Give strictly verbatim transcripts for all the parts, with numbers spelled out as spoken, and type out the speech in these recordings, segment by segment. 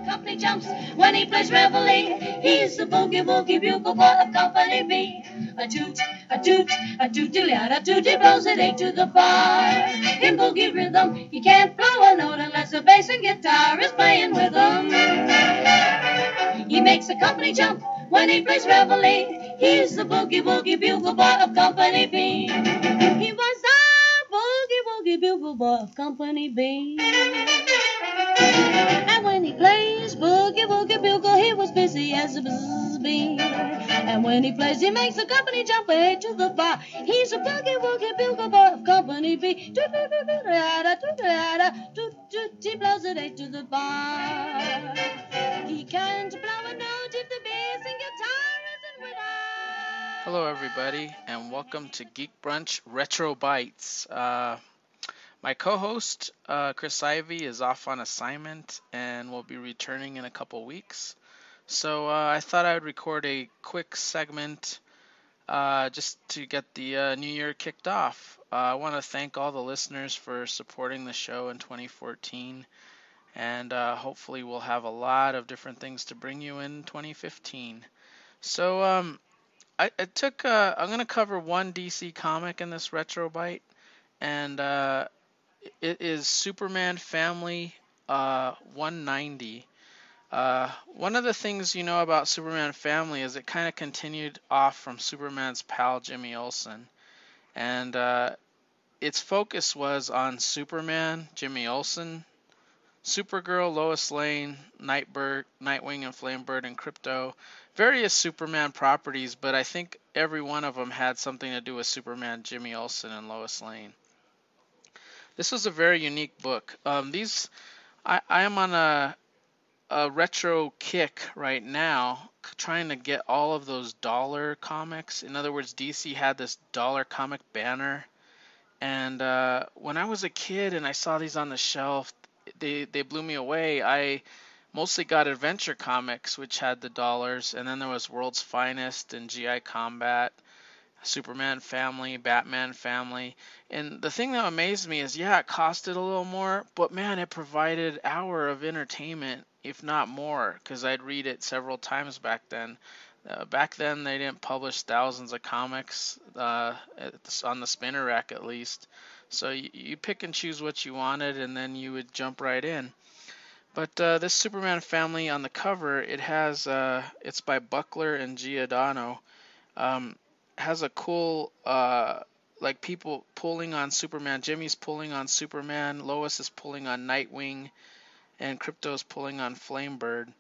company jumps when he plays reveille. He's the boogie woogie bugle boy of Company B. A toot, a toot, a toot-a a toot, he blows it eight to the bar. In boogie rhythm, he can't blow a note unless the bass and guitar is playing with him. He makes the company jump when he plays reveille. He's the boogie woogie bugle boy of Company B. He was the boogie woogie bugle boy of Company B. And when he plays boogie woogie bugle, he was busy as a buzz bee. And when he plays, he makes the company jump ahead to the bar. He's a boogie woogie bugle boy of Company B. Toot toot toot toot toot toot toot toot. He blows it eight to the bar. He can't blow a note if the bass and guitar isn't with us. Hello, everybody, and welcome to Geek Brunch Retro Bites. Uh, my co-host, uh, Chris Ivy, is off on assignment and will be returning in a couple weeks. So uh, I thought I would record a quick segment uh, just to get the uh, new year kicked off. Uh, I want to thank all the listeners for supporting the show in twenty fourteen, and uh, hopefully we'll have a lot of different things to bring you in twenty fifteen. So um, I, I took. Uh, I'm gonna cover one D C comic in this retro bite, and uh, it is Superman Family uh, one ninety. Uh, one of the things you know about Superman Family is it kind of continued off from Superman's pal Jimmy Olsen, and uh, its focus was on Superman, Jimmy Olsen, Supergirl, Lois Lane, Nightbird, Nightwing, and Flamebird, and Krypto. Various Superman properties, but I think every one of them had something to do with Superman, Jimmy Olsen, and Lois Lane. This was a very unique book. Um, these, I, I am on a, a retro kick right now, trying to get all of those dollar comics. In other words, D C had this dollar comic banner, and uh, when I was a kid and I saw these on the shelf, they they blew me away. I mostly got Adventure Comics, which had the dollars, and then there was World's Finest and G I Combat, Superman Family, Batman Family. And the thing that amazed me is, yeah, it costed a little more, but man, it provided an hour of entertainment, if not more, because I'd read it several times back then. Uh, back then, they didn't publish thousands of comics uh, on the spinner rack, at least. So you, you pick and choose what you wanted, and then you would jump right in. But uh, this Superman Family on the cover, it has uh, it's by Buckler and Giordano. Um, has a cool uh, like people pulling on Superman. Jimmy's pulling on Superman. Lois is pulling on Nightwing, and Krypto's pulling on Flamebird.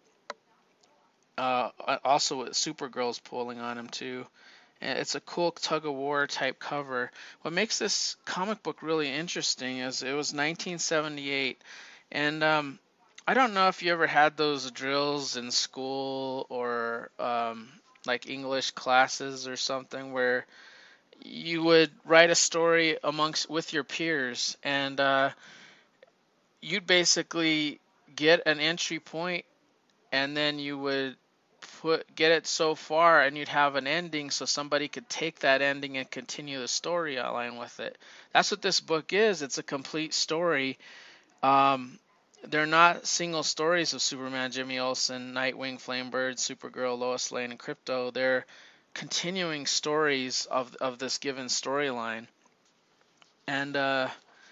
Uh, also, Supergirl's pulling on him too. And it's a cool tug of war type cover. What makes this comic book really interesting is it was nineteen seventy-eight, and um, I don't know if you ever had those drills in school or um, like English classes or something where you would write a story amongst with your peers, and uh, you'd basically get an entry point, and then you would put get it so far, and you'd have an ending so somebody could take that ending and continue the storyline with it. That's what this book is. It's a complete story. Um, they're not single stories of Superman, Jimmy Olsen, Nightwing, Flamebird, Supergirl, Lois Lane, and Krypto. They're continuing stories of of this given storyline. And uh,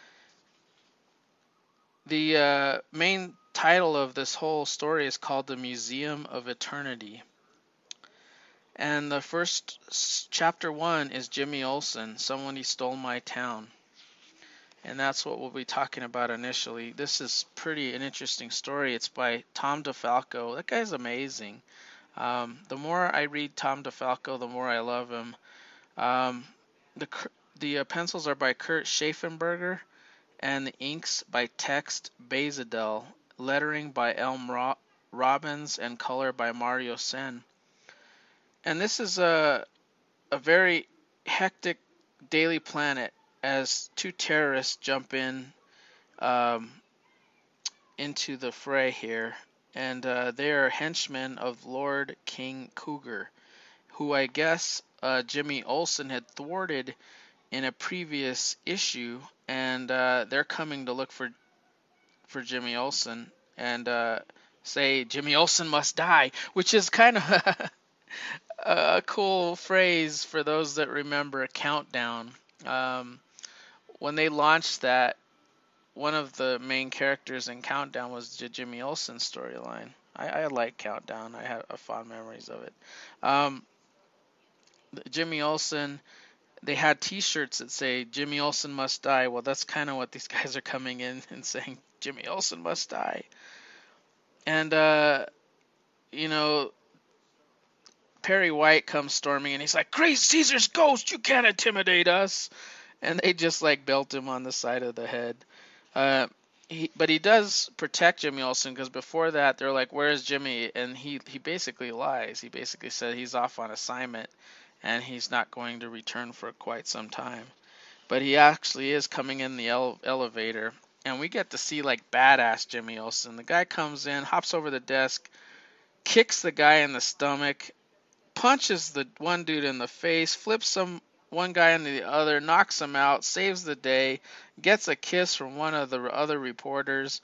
the uh, main title of this whole story is called The Museum of Eternity. And the first chapter one is Jimmy Olsen, Somebody Stole My Town. And that's what we'll be talking about initially. This is pretty an interesting story. It's by Tom DeFalco. That guy's amazing. Um, the more I read Tom DeFalco, the more I love him. Um, the the uh, pencils are by Kurt Schaffenberger, and the inks by Text Bazadel, lettering by Elm Ro- Robbins, and color by Mario Sen. And this is a a very hectic Daily Planet as two terrorists jump in um, into the fray here, and uh, they are henchmen of Lord King Cougar, who I guess uh, Jimmy Olsen had thwarted in a previous issue, and uh, they're coming to look for for Jimmy Olsen, and uh, say Jimmy Olsen must die, which is kind of a, a cool phrase for those that remember Countdown. Um, when they launched that, one of the main characters in Countdown was the Jimmy Olsen storyline. I, I like Countdown. I have fond memories of it. Um, Jimmy Olsen, they had T-shirts that say Jimmy Olsen must die. Well, that's kind of what these guys are coming in and saying Jimmy Olsen must die. And uh, you know, Perry White comes storming and he's like, "Great Caesar's ghost, you can't intimidate us!" And they just like belt him on the side of the head. Uh, he, but he does protect Jimmy Olsen because before that they're like, "Where's Jimmy?" And he he basically lies. He basically said he's off on assignment and he's not going to return for quite some time. But he actually is coming in the ele- elevator, and we get to see like badass Jimmy Olsen. The guy comes in, hops over the desk, kicks the guy in the stomach, punches the one dude in the face, flips some one guy into the other, knocks him out, saves the day, gets a kiss from one of the other reporters.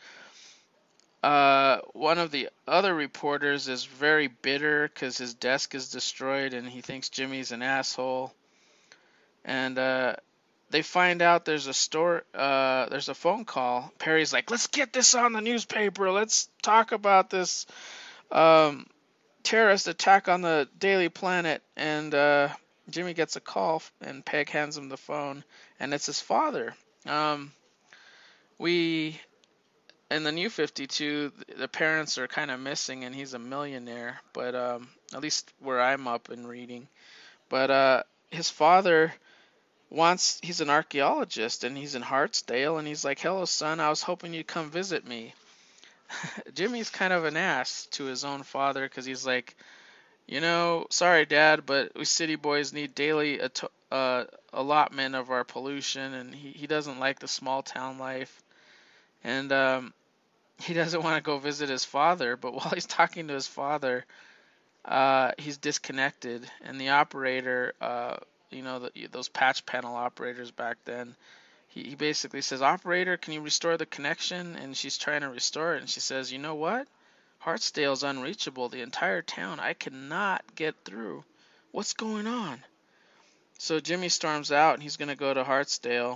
Uh, one of the other reporters is very bitter because his desk is destroyed and he thinks Jimmy's an asshole. And uh, they find out there's a store, uh, there's a phone call. Perry's like, "Let's get this on the newspaper. Let's talk about this um, terrorist attack on the Daily Planet." And uh, Jimmy gets a call, and Peg hands him the phone, and it's his father. Um, we in the New fifty-two, the parents are kind of missing, and he's a millionaire. But um, at least where I'm up and reading. But uh, his father wants he's an archaeologist and he's in Hartsdale, and he's like, "Hello son, I was hoping you'd come visit me." Jimmy's kind of an ass to his own father because he's like, "You know, sorry dad, but we city boys need daily at- uh, allotment of our pollution," and he, he doesn't like the small town life, and um, he doesn't want to go visit his father. But while he's talking to his father, uh, he's disconnected, and the operator, uh, you know, the, those patch panel operators back then, he, he basically says, "Operator, can you restore the connection?" And she's trying to restore it, and she says, "You know what? Hartsdale's unreachable. The entire town. I cannot get through. What's going on?" So Jimmy storms out, and he's going to go to Hartsdale.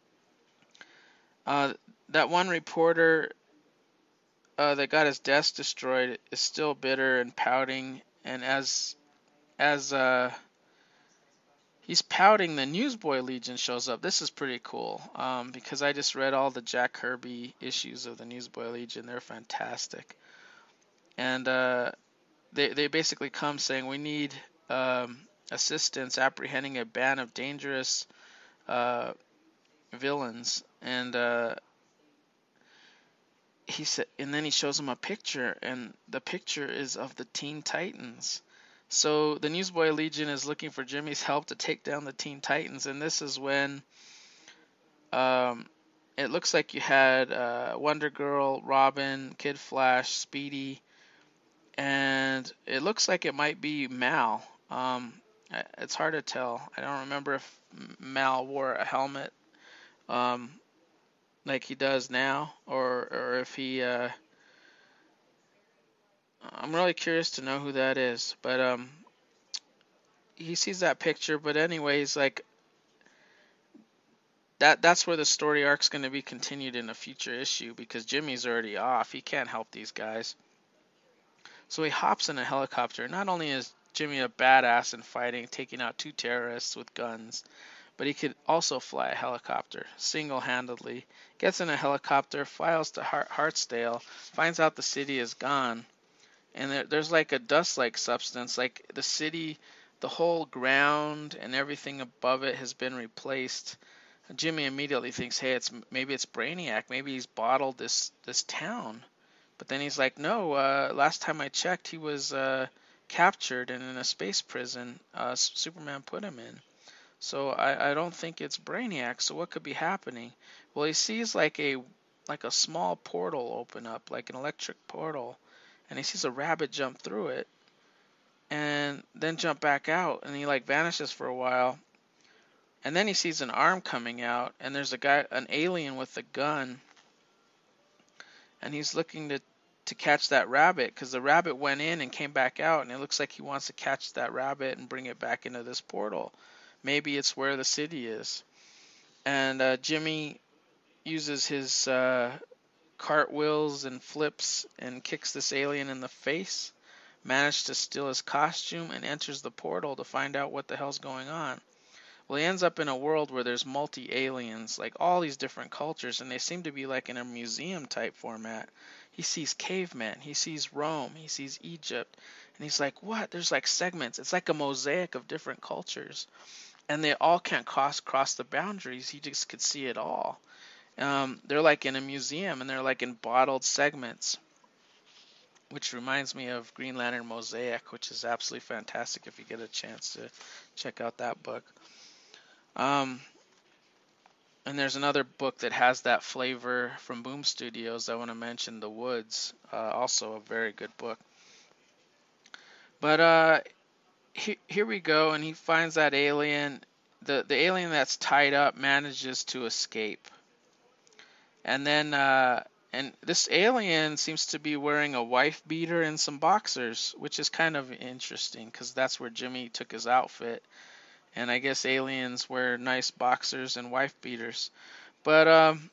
Uh, that one reporter uh, that got his desk destroyed is still bitter and pouting, and as as uh, he's pouting, the Newsboy Legion shows up. This is pretty cool um, because I just read all the Jack Kirby issues of the Newsboy Legion. They're fantastic. And uh, they, they basically come saying, "We need um, assistance apprehending a band of dangerous uh, villains." And uh, he said, and then he shows them a picture, and the picture is of the Teen Titans. So the Newsboy Legion is looking for Jimmy's help to take down the Teen Titans, and this is when um, it looks like you had uh, Wonder Girl, Robin, Kid Flash, Speedy, and it looks like it might be Mal. Um, it's hard to tell. I don't remember if Mal wore a helmet um, like he does now, or or if he. Uh, I'm really curious to know who that is, but um, he sees that picture. But anyways, like that that's where the story arc's going to be continued in a future issue because Jimmy's already off. He can't help these guys. So he hops in a helicopter. Not only is Jimmy a badass in fighting, taking out two terrorists with guns, but he could also fly a helicopter single-handedly. Gets in a helicopter, flies to Hart- Hartsdale, finds out the city is gone, and there, there's like a dust-like substance, like the city, the whole ground and everything above it has been replaced. Jimmy immediately thinks, "Hey, it's maybe it's Brainiac. Maybe he's bottled this this town." But then he's like, "No. Uh, last time I checked, he was uh, captured and in a space prison. Uh, Superman put him in. So I, I don't think it's Brainiac. So what could be happening?" Well, he sees like a like a small portal open up, like an electric portal, and he sees a rabbit jump through it, and then jump back out, and he like vanishes for a while. And then he sees an arm coming out, and there's a guy, an alien with a gun, and he's looking to to catch that rabbit because the rabbit went in and came back out, and it looks like he wants to catch that rabbit and bring it back into this portal. Maybe it's where the city is. And uh, Jimmy uses his uh, cartwheels and flips and kicks this alien in the face, manages to steal his costume, and enters the portal to find out what the hell's going on. Well, he ends up in a world where there's multi-aliens, like all these different cultures, and they seem to be like in a museum type format. He sees cavemen, he sees Rome, he sees Egypt, and he's like, what? There's like segments. It's like a mosaic of different cultures, and they all can't cross cross the boundaries. He just could see it all. Um, they're like in a museum, and they're like in bottled segments, which reminds me of Green Lantern Mosaic, which is absolutely fantastic if you get a chance to check out that book. Um, and there's another book that has that flavor from Boom Studios I want to mention, The Woods, uh, also a very good book. But uh, he, here we go, and he finds that alien. The, the alien that's tied up manages to escape. And then, uh, and this alien seems to be wearing a wife beater and some boxers, which is kind of interesting because that's where Jimmy took his outfit. And I guess aliens wear nice boxers and wife beaters. But, um,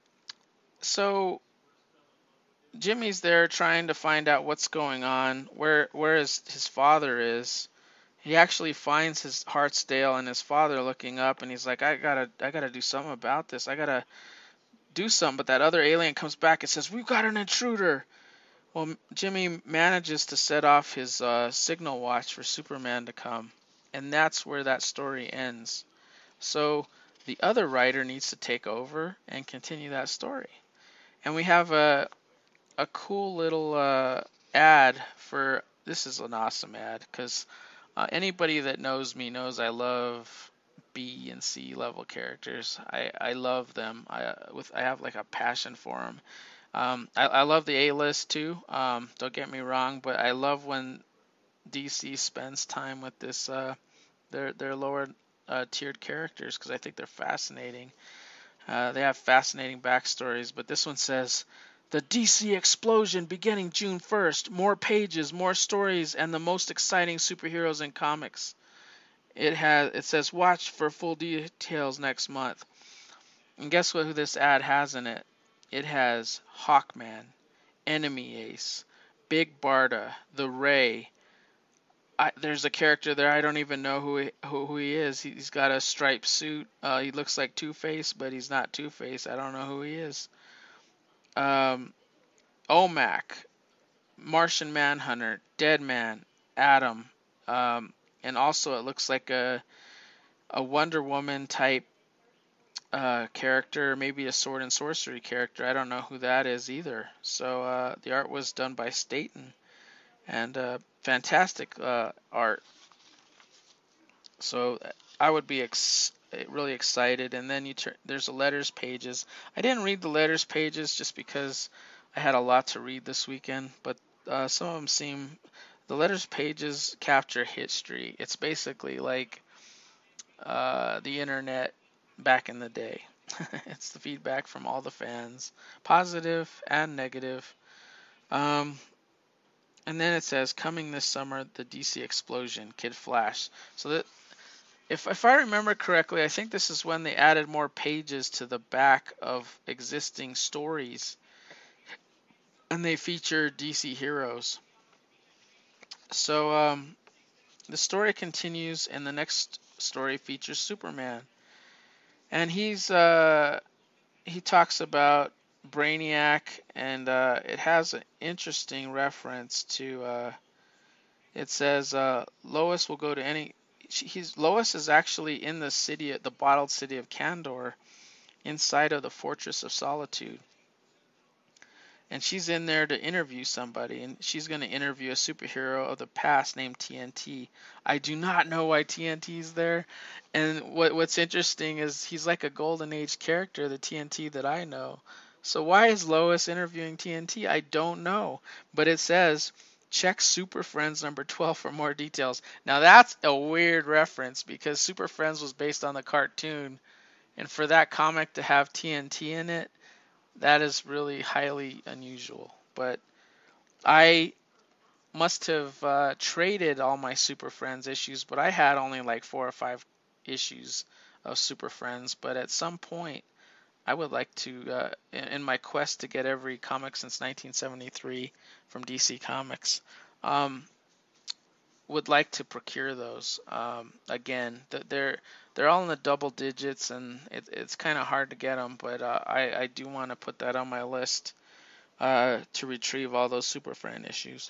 so Jimmy's there trying to find out what's going on, where, where his, his father is. He actually finds his Hartsdale and his father looking up, and he's like, I gotta, I gotta do something about this. I gotta do something. But that other alien comes back and says, we've got an intruder. Well, Jimmy manages to set off his uh, signal watch for Superman to come. And that's where that story ends. So the other writer needs to take over and continue that story. And we have a a cool little uh, ad for, this is an awesome ad because uh, anybody that knows me knows I love B and C level characters. I, I love them. I with I have like a passion for them. Um, I, I love the A-list too. Um, don't get me wrong, but I love when D C spends time with this uh, their their lower uh, tiered characters because I think they're fascinating. Uh, they have fascinating backstories, but this one says, the D C explosion beginning June first, more pages, more stories, and the most exciting superheroes in comics. It has it says watch for full details next month. And guess what who this ad has in it? It has Hawkman, Enemy Ace, Big Barda, The Ray. I, there's a character there I don't even know who he, who, who he is. He's got a striped suit. Uh, he looks like Two-Face, but he's not Two-Face. I don't know who he is. Um, O M A C, Martian Manhunter, Deadman, Atom, um, and also it looks like a a Wonder Woman type uh, character, maybe a sword and sorcery character. I don't know who that is either. So uh, the art was done by Staten, and uh, fantastic uh, art. So I would be ex- really excited. And then you turn, there's the letters pages. I didn't read the letters pages just because I had a lot to read this weekend, but uh, some of them seem, the letters pages capture history. It's basically like uh, the internet back in the day. It's the feedback from all the fans, positive and negative. Um, and then it says, coming this summer, the D C explosion, Kid Flash. So that, if if I remember correctly, I think this is when they added more pages to the back of existing stories, and they feature D C heroes. So um, the story continues, and the next story features Superman, and he's uh, he talks about Brainiac, and uh, it has an interesting reference to. Uh, it says uh, Lois will go to any. He's Lois is actually in the city, the bottled city of Kandor, inside of the Fortress of Solitude. And she's in there to interview somebody, and she's going to interview a superhero of the past named T N T. I do not know why T N T is there, and what what's interesting is he's like a Golden Age character, the T N T that I know. So why is Lois interviewing T N T? I don't know, but it says check Super Friends number twelve for more details. Now that's a weird reference because Super Friends was based on the cartoon, and for that comic to have T N T in it, that is really highly unusual. But I must have uh, traded all my Super Friends issues, but I had only like four or five issues of Super Friends. But at some point, I would like to, uh, in, in my quest to get every comic since nineteen seventy-three from D C Comics, um, would like to procure those. Um, again, they're they're all in the double digits, and it, it's kind of hard to get them. But uh, I I do want to put that on my list uh, to retrieve all those Super Friend issues.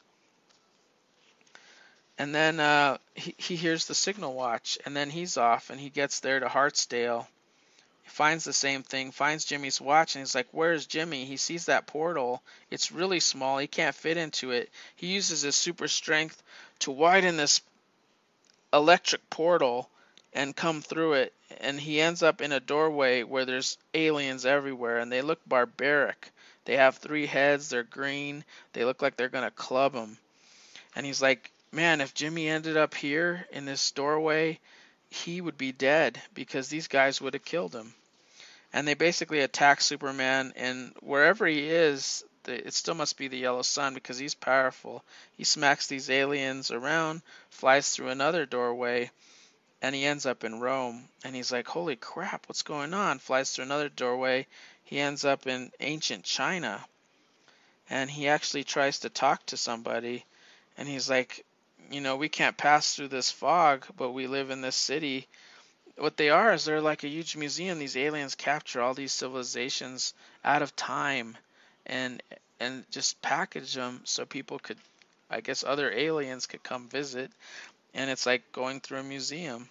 And then uh, he, he hears the signal watch, and then he's off, and he gets there to Hartsdale. He finds the same thing, finds Jimmy's watch, and he's like, where's Jimmy? He sees that portal. It's really small. He can't fit into it. He uses his super strength to widen this electric portal and come through it. And he ends up in a doorway where there's aliens everywhere, and they look barbaric. They have three heads. They're green. They look like they're going to club him. And he's like, man, if Jimmy ended up here in this doorway, he would be dead because these guys would have killed him. And they basically attack Superman, and wherever he is, it still must be the Yellow Sun because he's powerful. He smacks these aliens around, flies through another doorway, and he ends up in Rome. And he's like, holy crap, what's going on? Flies through another doorway. He ends up in ancient China. And he actually tries to talk to somebody, and he's like, you know, we can't pass through this fog, but we live in this city. What they are is they're like a huge museum. These aliens capture all these civilizations out of time and and just package them so people could, I guess other aliens could come visit, and it's like going through a museum.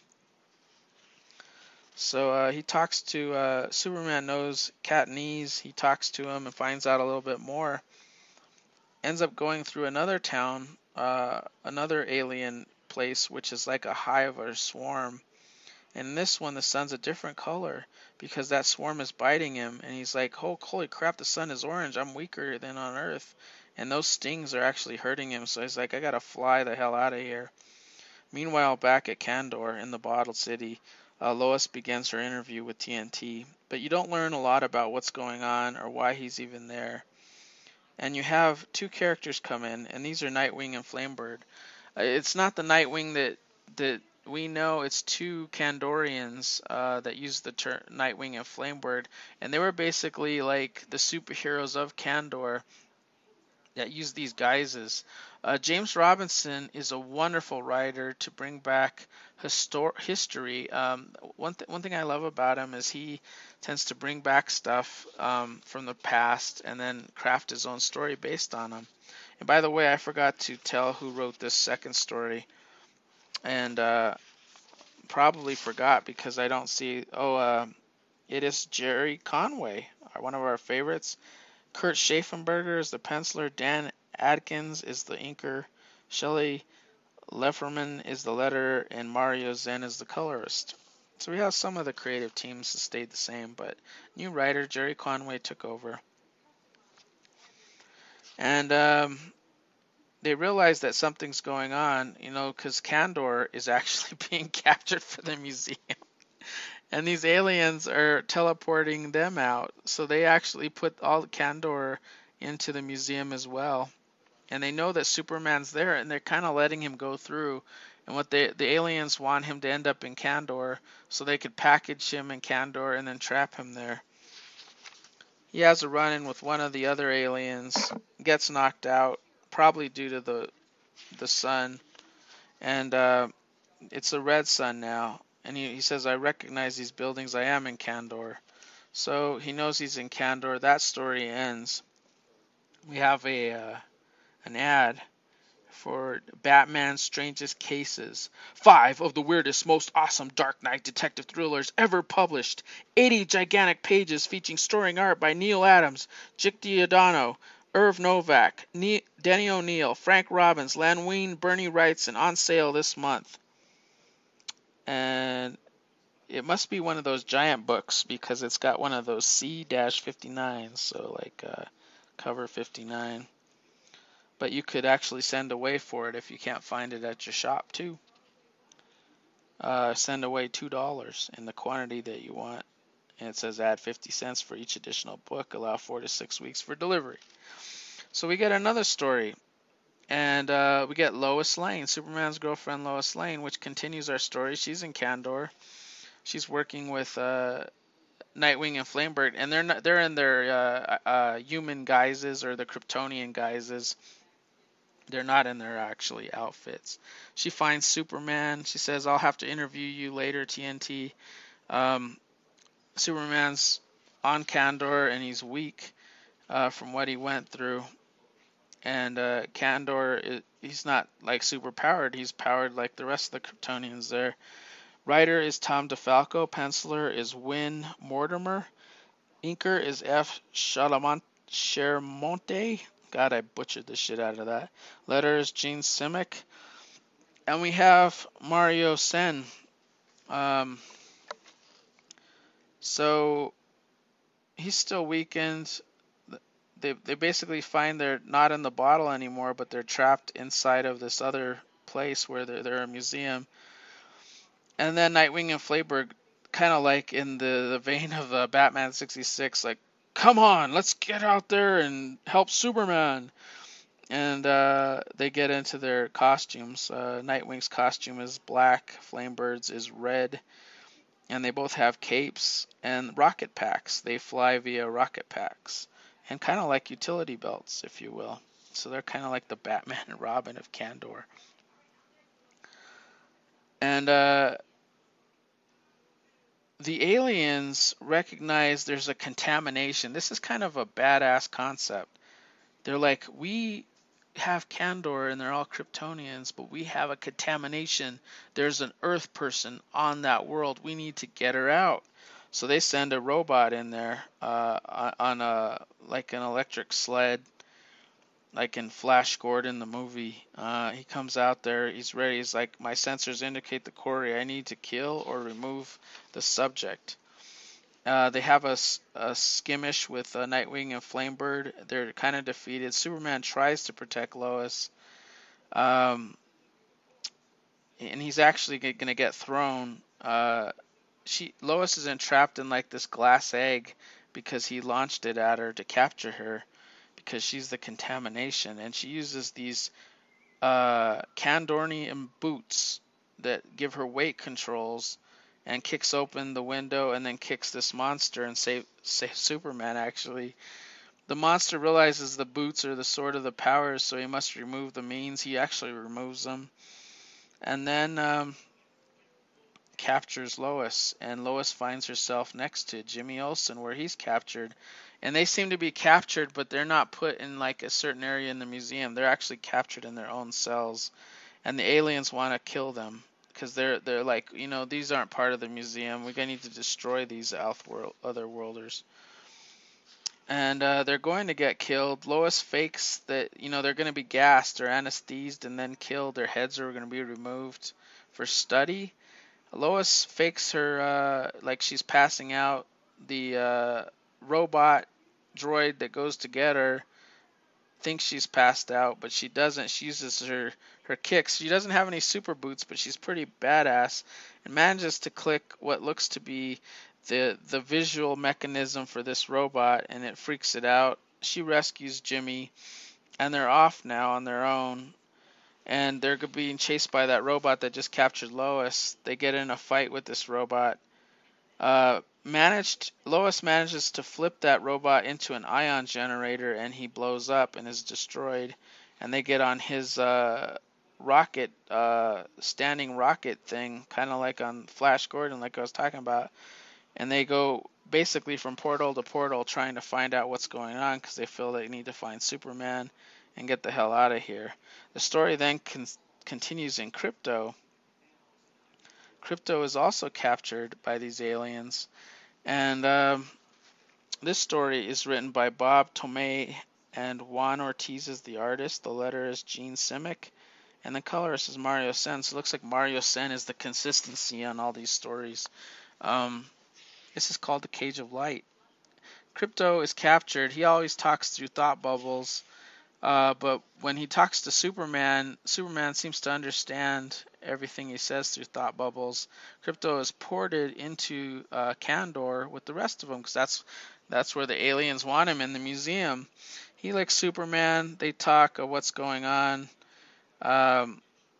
So uh, he talks to, uh, Superman knows Katniss, he talks to him and finds out a little bit more. Ends up going through another town, uh, another alien place, which is like a hive or a swarm. And in this one, the sun's a different color because that swarm is biting him. And he's like, oh, holy crap, the sun is orange. I'm weaker than on Earth. And those stings are actually hurting him. So he's like, I gotta fly the hell out of here. Meanwhile, back at Kandor in the Bottled City, uh, Lois begins her interview with T N T. But you don't learn a lot about what's going on or why he's even there. And you have two characters come in, and these are Nightwing and Flamebird. Uh, it's not the Nightwing that that we know. It's two Kandorians uh, that use the term Nightwing and Flamebird, and they were basically like the superheroes of Kandor that use these guises. Uh, James Robinson is a wonderful writer to bring back histor- history. Um, one th- one thing I love about him is he tends to bring back stuff um, from the past and then craft his own story based on them. And by the way, I forgot to tell who wrote this second story, and uh, probably forgot because I don't see. Oh, uh, it is Jerry Conway, one of our favorites. Kurt Schaffenberger is the penciler, Dan Adkins is the inker, Shelley Lefferman is the letterer, and Mario Zen is the colorist. So we have some of the creative teams that stayed the same, but new writer Jerry Conway took over. And um, they realize that something's going on, you know, because Kandor is actually being captured for the museum. And these aliens are teleporting them out. So they actually put all Kandor into the museum as well. And they know that Superman's there, and they're kind of letting him go through. And what they, the aliens want him to end up in Kandor so they could package him in Kandor and then trap him there. He has a run-in with one of the other aliens, gets knocked out, probably due to the the sun. And uh, it's a red sun now. And he, he says, I recognize these buildings. I am in Kandor. So he knows he's in Kandor. That story ends. We have a uh, an ad for Batman's Strangest Cases. Five of the weirdest, most awesome Dark Knight detective thrillers ever published. eighty gigantic pages featuring story art by Neil Adams, Jick Giordano, Irv Novak, ne- Denny O'Neil, Frank Robbins, Len Wein, Bernie Wrightson, on sale this month. And it must be one of those giant books because it's got one of those C fifty-nines, so like uh, cover fifty-nine. But you could actually send away for it if you can't find it at your shop too. Uh, send away two dollars in the quantity that you want. And it says add fifty cents for each additional book. Allow four to six weeks for delivery. So we get another story. And uh, we get Lois Lane, Superman's girlfriend Lois Lane, which continues our story. She's in Kandor. She's working with uh, Nightwing and Flamebird, and they're not, they're in their uh, uh, human guises or the Kryptonian guises. They're not in their actually outfits. She finds Superman. She says, "I'll have to interview you later, T N T." Um, Superman's on Kandor and he's weak uh, from what he went through. And uh, Kandor, he's not like super powered. He's powered like the rest of the Kryptonians there. Writer is Tom DeFalco. Penciler is Win Mortimer. Inker is F. Chalamont Shermonte. God, I butchered the shit out of that. Letter is Gene Simic. And we have Mario Sen. Um, so he's still weakened. They they basically find they're not in the bottle anymore, but they're trapped inside of this other place where they're, they're a museum. And then Nightwing and Flayberg, kind of like in the, the vein of uh, Batman sixty-six, like, come on, let's get out there and help Superman. And uh, they get into their costumes. Uh, Nightwing's costume is black, Flamebird's is red, and they both have capes and rocket packs. They fly via rocket packs, and kind of like utility belts, if you will. So they're kind of like the Batman and Robin of Kandor. And uh, the aliens recognize there's a contamination. This is kind of a badass concept. They're like, we have Kandor and they're all Kryptonians, but we have a contamination. There's an Earth person on that world. We need to get her out. So they send a robot in there uh, on a like an electric sled, like in Flash Gordon the movie. Uh, he comes out there. He's ready. He's like, my sensors indicate the quarry. I need to kill or remove the subject. Uh, they have a, a skirmish with uh, Nightwing and Flamebird. They're kind of defeated. Superman tries to protect Lois, um, and he's actually going to get thrown. Uh, she Lois is entrapped in like this glass egg because he launched it at her to capture her because she's the contamination, and she uses these uh, Kandornian boots that give her weight controls, and kicks open the window and then kicks this monster and save, save Superman, actually. The monster realizes the boots are the sword of the powers, so he must remove the means. He actually removes them. And then um, captures Lois. And Lois finds herself next to Jimmy Olsen, where he's captured. And they seem to be captured, but they're not put in like a certain area in the museum. They're actually captured in their own cells. And the aliens want to kill them. Because they're they're like, you know, these aren't part of the museum. We're going to need to destroy these other worlders. And uh, they're going to get killed. Lois fakes that, you know, they're going to be gassed or anesthetized and then killed. Their heads are going to be removed for study. Lois fakes her uh, like she's passing out. The uh, robot droid that goes to get her thinks she's passed out, but she doesn't. She uses her her kicks. She doesn't have any super boots, but she's pretty badass and manages to click what looks to be the the visual mechanism for this robot, and it freaks it out. She rescues Jimmy, and they're off now on their own, and they're being chased by that robot that just captured Lois. They get in a fight with this robot. Uh, managed Lois manages to flip that robot into an ion generator, and he blows up and is destroyed. And they get on his uh, rocket, uh, standing rocket thing, kind of like on Flash Gordon, like I was talking about. And they go basically from portal to portal trying to find out what's going on because they feel they need to find Superman and get the hell out of here. The story then con- continues in Krypto. Krypto is also captured by these aliens, and um, this story is written by Bob Tomei, and Juan Ortiz is the artist. The letter is Gene Simic, and the colorist is Mario Sen. So it looks like Mario Sen is the consistency on all these stories. Um, this is called The Cage of Light. Krypto is captured. He always talks through thought bubbles. Uh, but when he talks to Superman, Superman seems to understand everything he says through thought bubbles. Krypto is ported into uh, Kandor with the rest of them because that's that's where the aliens want him, in the museum. He likes Superman. They talk of what's going on. Um,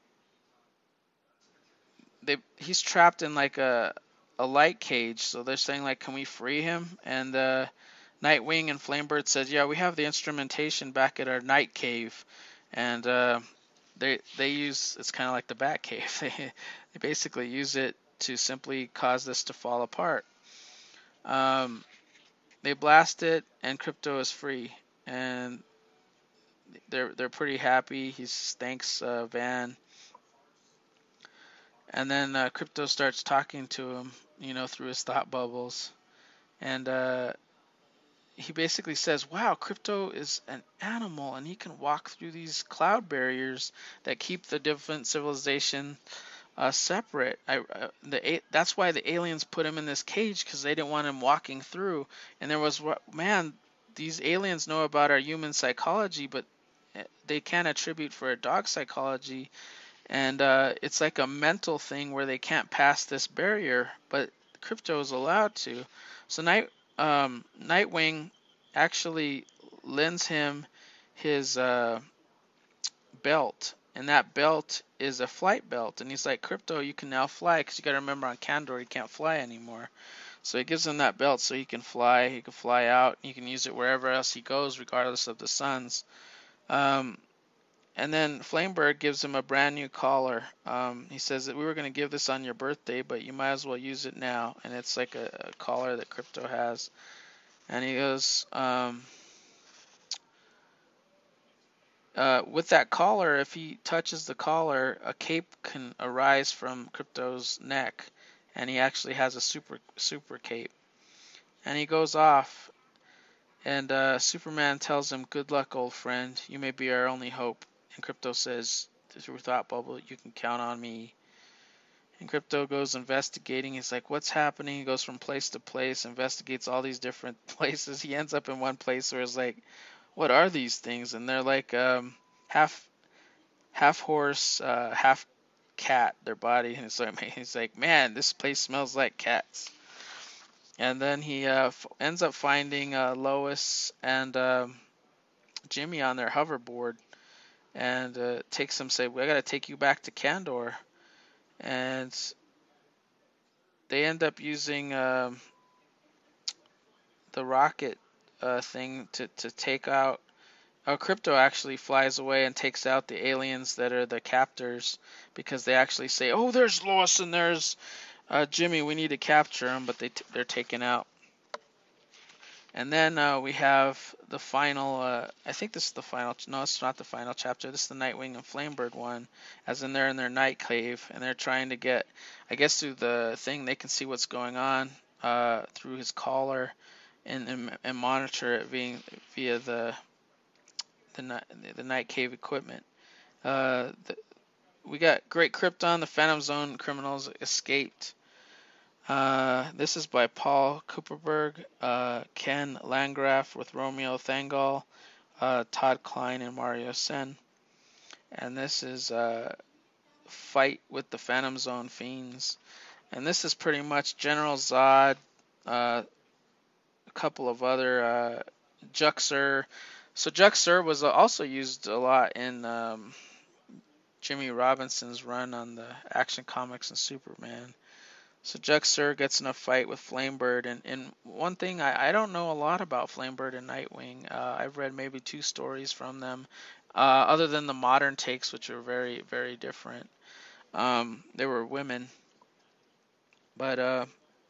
they he's trapped in like a a light cage, so they're saying like, can we free him? And uh, Nightwing and Flamebird says, yeah, we have the instrumentation back at our night cave, and uh, they they use it's kind of like the Bat Cave. They they basically use it to simply cause this to fall apart. Um, they blast it, and Crypto is free, and they're they're pretty happy. He thanks uh, Van, and then uh, Crypto starts talking to him, you know, through his thought bubbles, and uh, he basically says, "Wow, Crypto is an animal, and he can walk through these cloud barriers that keep the different civilization uh, separate. I, uh, the that's why the aliens put him in this cage because they didn't want him walking through. And there was man, these aliens know about our human psychology, but they can't attribute for a dog psychology, and uh, it's like a mental thing where they can't pass this barrier, but Crypto is allowed to. So Night um, Nightwing actually lends him his uh, belt, and that belt is a flight belt. And he's like, Crypto, you can now fly, because you got to remember on Kandor he can't fly anymore. So he gives him that belt so he can fly. He can fly out. He can use it wherever else he goes, regardless of the suns. Um, and then Flamebird gives him a brand new collar. Um, he says that we were going to give this on your birthday, but you might as well use it now. And it's like a, a collar that Crypto has. And he goes, um, Uh, with that collar, if he touches the collar, a cape can arise from Crypto's neck, and he actually has a super super cape. And he goes off, and uh, Superman tells him, "Good luck, old friend. You may be our only hope." And Crypto says, through Thought Bubble, "You can count on me." And Crypto goes investigating. He's like, "What's happening?" He goes from place to place, investigates all these different places. He ends up in one place where it's like, "What are these things?" And they're like um, half half horse, uh, half cat, their body. And so he's like, man, this place smells like cats. And then he uh, f- ends up finding uh, Lois and um, Jimmy on their hoverboard, and uh, takes them, say, we got to take you back to Kandor. And they end up using um, the rocket uh, thing to, to take out. Oh, Crypto actually flies away and takes out the aliens that are the captors, because they actually say, "Oh, there's Lois and there's uh, Jimmy. We need to capture them," but they t- they're taken out. And then uh, we have the final. Uh, I think this is the final. No, it's not the final chapter. This is the Nightwing and Flamebird one, as in they're in their night cave and they're trying to get. I guess through the thing they can see what's going on uh, through his collar, and, and and monitor it being via the the the night cave equipment. Uh, the, we got Great Krypton, the Phantom Zone criminals escaped. Uh, this is by Paul Kupperberg, uh, Ken Landgraf with Romeo Thangal, uh, Todd Klein, and Mario Sen. And this is uh, Fight with the Phantom Zone Fiends. And this is pretty much General Zod, uh, a couple of other uh, Juxer. So Juxer was also used a lot in um, Jimmy Robinson's run on the Action Comics and Superman. So Juxer gets in a fight with Flamebird, and, and one thing, I, I don't know a lot about Flamebird and Nightwing. Uh, I've read maybe two stories from them, uh, other than the modern takes, which are very, very different. Um, they were women, but uh,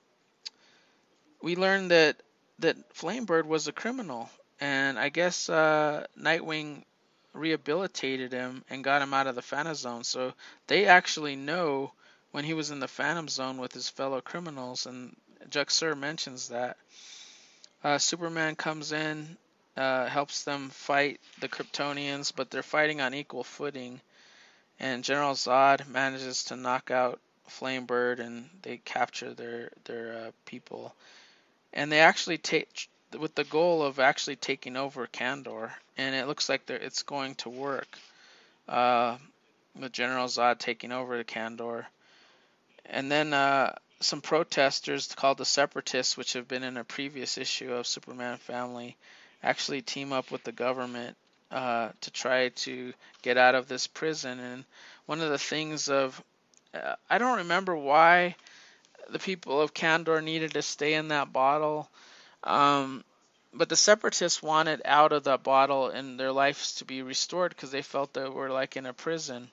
we learned that that Flamebird was a criminal, and I guess uh, Nightwing rehabilitated him and got him out of the Phantom Zone. So they actually know when he was in the Phantom Zone with his fellow criminals, and Juxer mentions that. Uh, Superman comes in, uh, helps them fight the Kryptonians, but they're fighting on equal footing. And General Zod manages to knock out Flamebird, and they capture their their uh, people. And they actually take, with the goal of actually taking over Kandor, and it looks like it's going to work. Uh, with General Zod taking over the Kandor, and then uh, some protesters called the Separatists, which have been in a previous issue of Superman Family, actually team up with the government uh, to try to get out of this prison. And one of the things of uh, I don't remember why the people of Kandor needed to stay in that bottle. Um, but the separatists wanted out of that bottle and their lives to be restored because they felt they were like in a prison.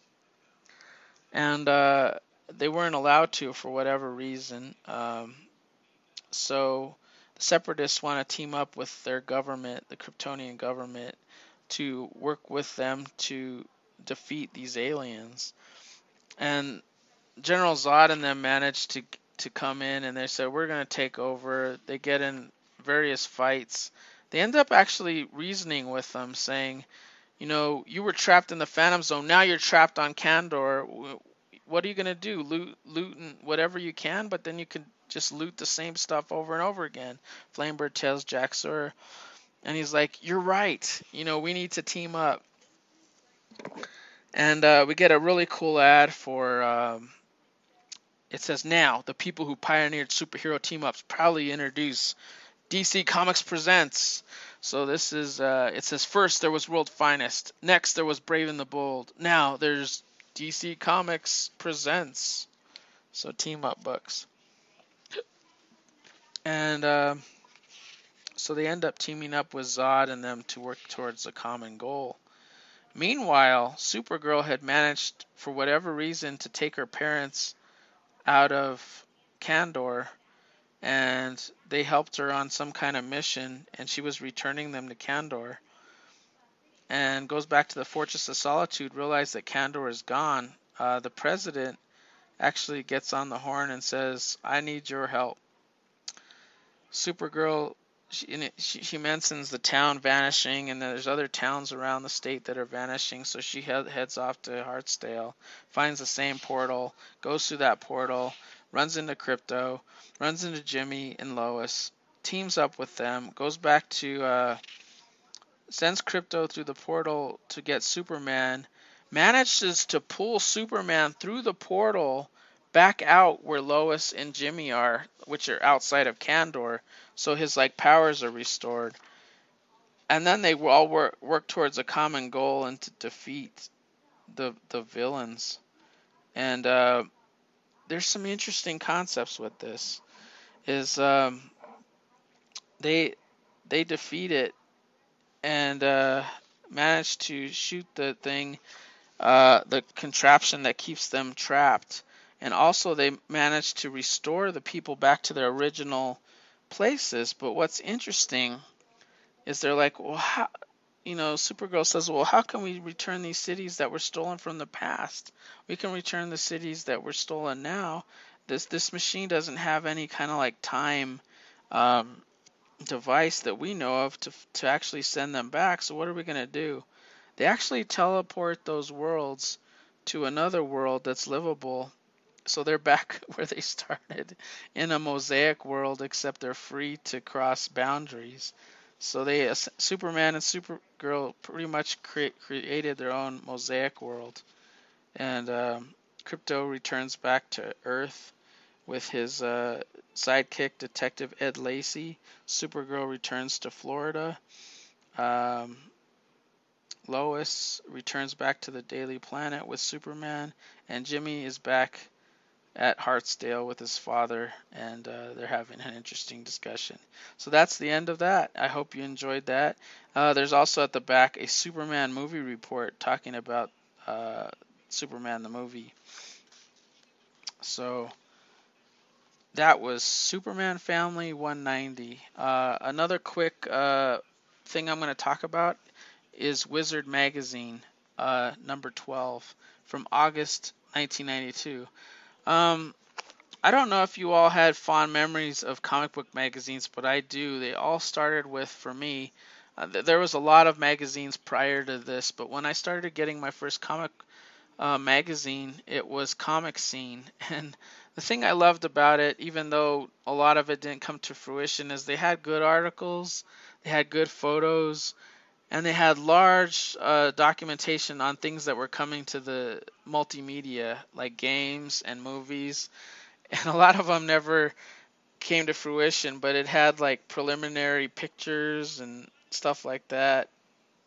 And uh, they weren't allowed to for whatever reason. Um, so the separatists want to team up with their government, the Kryptonian government, to work with them to defeat these aliens. And General Zod and them managed to to come in, and they said we're going to take over. They get in various fights. They end up actually reasoning with them, saying, you know, you were trapped in the Phantom Zone. Now you're trapped on Kandor. What are you going to do? Loot, loot and whatever you can, but then you can just loot the same stuff over and over again. Flamebird tells Jack Sawyer, and he's like, you're right. You know, we need to team up. And uh, we get a really cool ad for. Um, It says now the people who pioneered superhero team ups proudly introduce D C Comics Presents. So this is uh, it says first there was World's Finest, next there was Brave and the Bold, now there's D C Comics Presents. So team up books, and uh, so they end up teaming up with Zod and them to work towards a common goal. Meanwhile, Supergirl had managed, for whatever reason, to take her parents out of Kandor, and they helped her on some kind of mission, and she was returning them to Kandor, and goes back to the Fortress of Solitude, realized that Kandor is gone. Uh, the president actually gets on the horn and says, I need your help. Supergirl, she, it, she, she mentions the town vanishing, and there's other towns around the state that are vanishing, so she head, heads off to Hartsdale, finds the same portal, goes through that portal, runs into Krypto, runs into Jimmy and Lois, teams up with them, goes back to, uh, sends Krypto through the portal to get Superman, manages to pull Superman through the portal back out where Lois and Jimmy are, which are outside of Kandor, so his like powers are restored. And then they all work work towards a common goal and to defeat the the villains. And uh, there's some interesting concepts with this. Is um, they they defeat it and uh, manage to shoot the thing, uh, the contraption that keeps them trapped. And also they manage to restore the people back to their original places. But what's interesting is they're like, well, how, you know, Supergirl says, well, how can we return these cities that were stolen from the past? We can return the cities that were stolen now. This this machine doesn't have any kind of like time um, device that we know of to to actually send them back. So what are we gonna do? They actually teleport those worlds to another world that's livable. So they're back where they started, in a mosaic world, except they're free to cross boundaries. So they, uh, Superman and Supergirl, pretty much cre- created their own mosaic world. And um, Krypto returns back to Earth with his uh, sidekick, Detective Ed Lacey. Supergirl returns to Florida. Um, Lois returns back to the Daily Planet with Superman, and Jimmy is back at Hartsdale with his father, and uh, they're having an interesting discussion. So that's the end of that. I hope you enjoyed that. Uh, there's also at the back a Superman movie report talking about uh, Superman the movie. So that was Superman Family one ninety. Uh, another quick uh, thing I'm going to talk about is Wizard Magazine, uh, number twelve, from August nineteen ninety-two. Um, I don't know if you all had fond memories of comic book magazines, but I do. They all started with, for me, uh, th- there was a lot of magazines prior to this, but when I started getting my first comic uh, magazine, it was Comic Scene. And the thing I loved about it, even though a lot of it didn't come to fruition, is they had good articles, they had good photos, and they had large uh, documentation on things that were coming to the multimedia, like games and movies. And a lot of them never came to fruition, but it had like preliminary pictures and stuff like that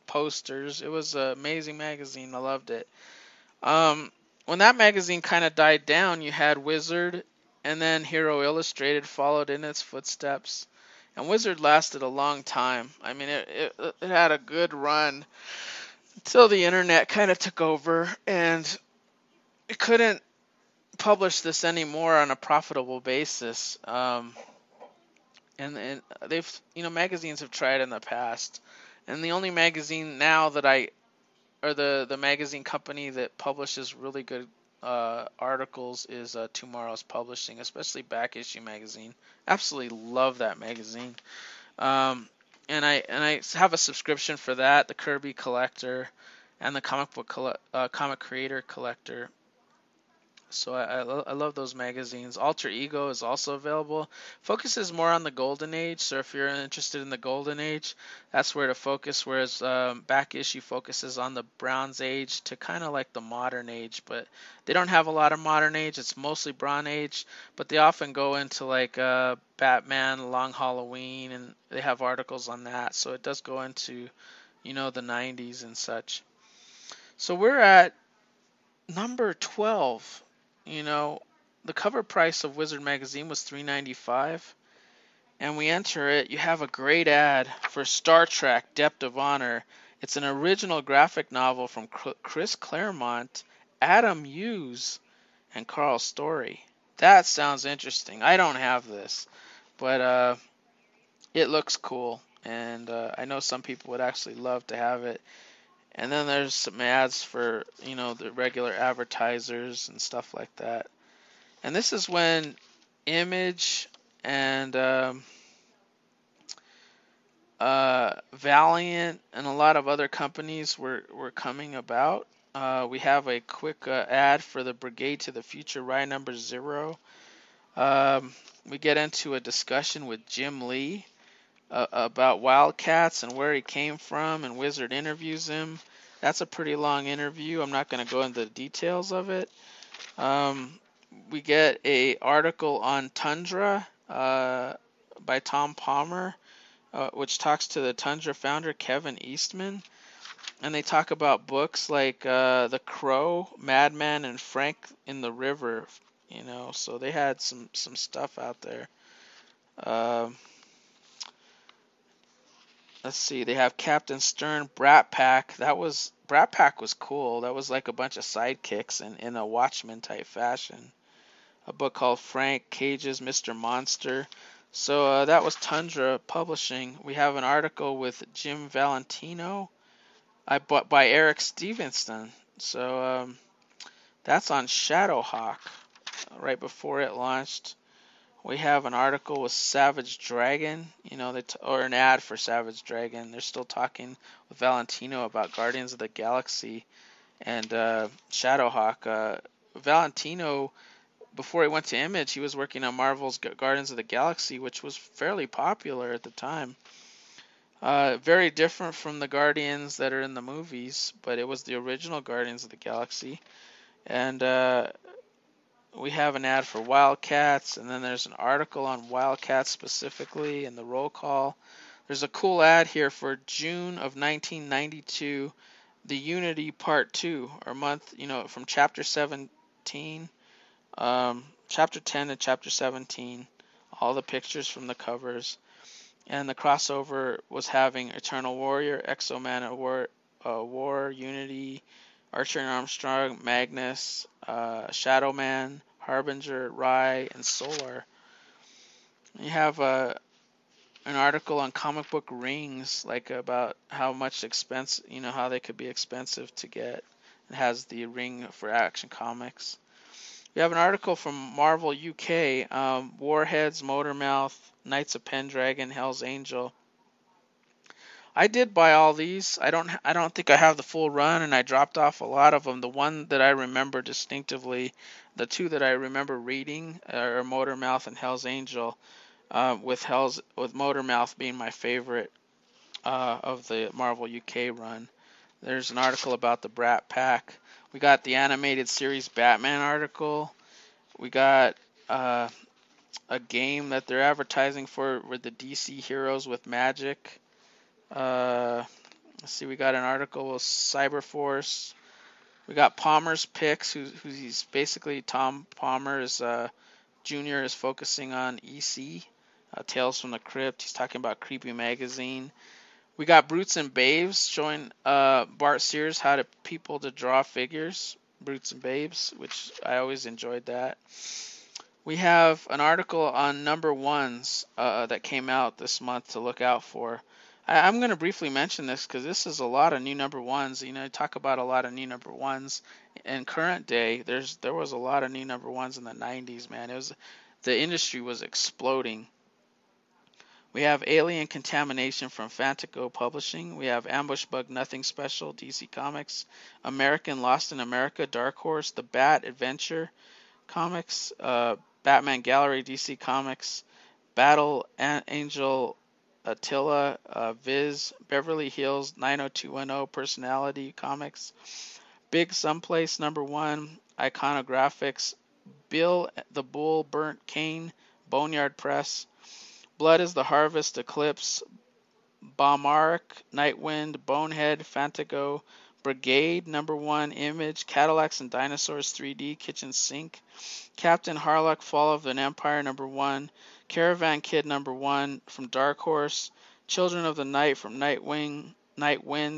posters. It was an amazing magazine. I loved it. Um, when that magazine kind of died down, you had Wizard, and then Hero Illustrated followed in its footsteps. And Wizard lasted a long time. I mean, it, it, it had a good run until the internet kind of took over, and it couldn't publish this anymore on a profitable basis. Um, and, and they've, you know, magazines have tried in the past. And the only magazine now that I or the the magazine company that publishes really good uh, articles is uh, Tomorrow's Publishing, especially Back Issue Magazine. Absolutely love that magazine. Um, and I and I have a subscription for that, the Kirby Collector, and the Comic Book Colle- uh, Comic Creator Collector. So I, I, lo- I love those magazines. Alter Ego is also available. Focuses more on the Golden Age. So if you're interested in the Golden Age, that's where to focus. Whereas um, Back Issue focuses on the Bronze Age to kind of like the Modern Age. But they don't have a lot of Modern Age. It's mostly Bronze Age. But they often go into like uh, Batman, Long Halloween, and they have articles on that. So it does go into, you know, the nineties and such. So we're at number twelve. You know, the cover price of Wizard magazine was three ninety-five, and we enter it. You have a great ad for Star Trek: Depth of Honor. It's an original graphic novel from Chris Claremont, Adam Hughes, and Carl Story. That sounds interesting. I don't have this, but uh, it looks cool, and uh, I know some people would actually love to have it. And then there's some ads for, you know, the regular advertisers and stuff like that. And this is when Image and um, uh, Valiant and a lot of other companies were, were coming about. Uh, we have a quick uh, ad for the Brigade to the Future, ride number zero. Um, we get into a discussion with Jim Lee uh, about Wildcats and where he came from, and Wizard interviews him. That's a pretty long interview. I'm not going to go into the details of it. Um, we get a article on Tundra uh, by Tom Palmer, uh, which talks to the Tundra founder Kevin Eastman, and they talk about books like uh, The Crow, Madman, and Frank in the River. You know, so they had some some stuff out there. Um, let's see, they have Captain Stern, Brat Pack. That was Brat Pack was cool. That was like a bunch of sidekicks in, in a Watchmen type fashion. A book called Frank Cage's Mister Monster. So uh, that was Tundra Publishing. We have an article with Jim Valentino I bought by Eric Stevenson. So um, that's on Shadowhawk right before it launched. We have an article with Savage Dragon, you know, they t- or an ad for Savage Dragon. They're still talking with Valentino about Guardians of the Galaxy and uh, Shadowhawk. Uh, Valentino, before he went to Image, he was working on Marvel's Guardians of the Galaxy, which was fairly popular at the time. Uh, very different from the Guardians that are in the movies, but it was the original Guardians of the Galaxy. And uh, we have an ad for Wildcats, and then there's an article on Wildcats specifically in the roll call. There's a cool ad here for June of nineteen ninety-two, the Unity Part two, or month, you know, from Chapter seventeen, um, Chapter ten to Chapter seventeen, all the pictures from the covers. And the crossover was having Eternal Warrior, Exo-Man at War, uh, War, Unity, Archer and Armstrong, Magnus, uh, Shadow Man, Harbinger, Rai, and Solar. You have uh, an article on comic book rings, like about how much expense, you know, how they could be expensive to get. It has the ring for Action Comics. We have an article from Marvel U K, um, Warheads, Motormouth, Knights of Pendragon, Hell's Angel. I did buy all these. I don't I don't think I have the full run, and I dropped off a lot of them. The one that I remember distinctively, the two that I remember reading are Motormouth and Hell's Angel, uh, with Hell's with Motormouth being my favorite uh, of the Marvel U K run. There's an article about the Brat Pack. We got the animated series Batman article. We got uh, a game that they're advertising for with the D C Heroes with Magic. Uh, Let's see, we got an article with Cyberforce. We got Palmer's Picks, who, who's he's basically Tom Palmer is uh, Junior is focusing on E C, uh, Tales from the Crypt. He's talking about Creepy Magazine. We got Brutes and Babes showing uh, Bart Sears how to people to draw figures, Brutes and Babes, which I always enjoyed that. We have an article on number ones uh, that came out this month to look out for. I, I'm going to briefly mention this because this is a lot of new number ones. You know, talk about a lot of new number ones in current day. There's there was a lot of new number ones in the nineties, man. It was the industry was exploding. We have Alien Contamination from Fantico Publishing. We have Ambush Bug Nothing Special, D C Comics. American Lost in America, Dark Horse. The Bat Adventure Comics. Uh, Batman Gallery, D C Comics. Battle Angel Attila, uh, Viz. Beverly Hills nine oh two one oh Personality Comics. Big Someplace number one. Iconographics. Bill the Bull Burnt Cane, Boneyard Press. Blood is the Harvest, Eclipse, Balmaric, Nightwind, Bonehead, Fantigo, Brigade, number one, Image, Cadillacs and Dinosaurs three D, Kitchen Sink, Captain Harlock, Fall of an Empire, number one, Caravan Kid, number one, from Dark Horse, Children of the Night from Nightwing, Nightwind,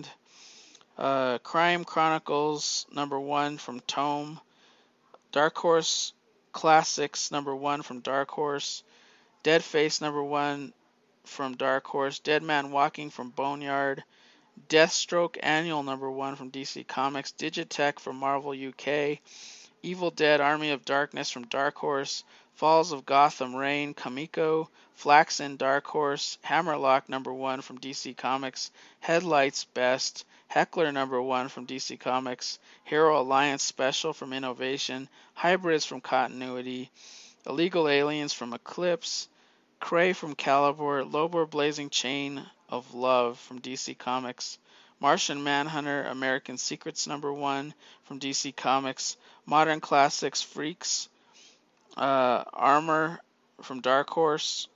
uh, Crime Chronicles, number one, from Tome, Dark Horse Classics, number one, from Dark Horse, Dead Face, number one, from Dark Horse, Dead Man Walking from Boneyard, Deathstroke Annual number one from D C Comics, Digitech from Marvel U K, Evil Dead Army of Darkness from Dark Horse, Falls of Gotham Rain, Kamiko, Flaxen Dark Horse, Hammerlock number one from D C Comics, Headlights Best, Heckler number one from D C Comics, Hero Alliance Special from Innovation, Hybrids from Continuity, Illegal Aliens from Eclipse, Cray from Caliber, Lobor Blazing Chain of Love from D C Comics, Martian Manhunter, American Secrets number one from D C Comics, Modern Classics Freaks, uh, Armor from Dark Horse,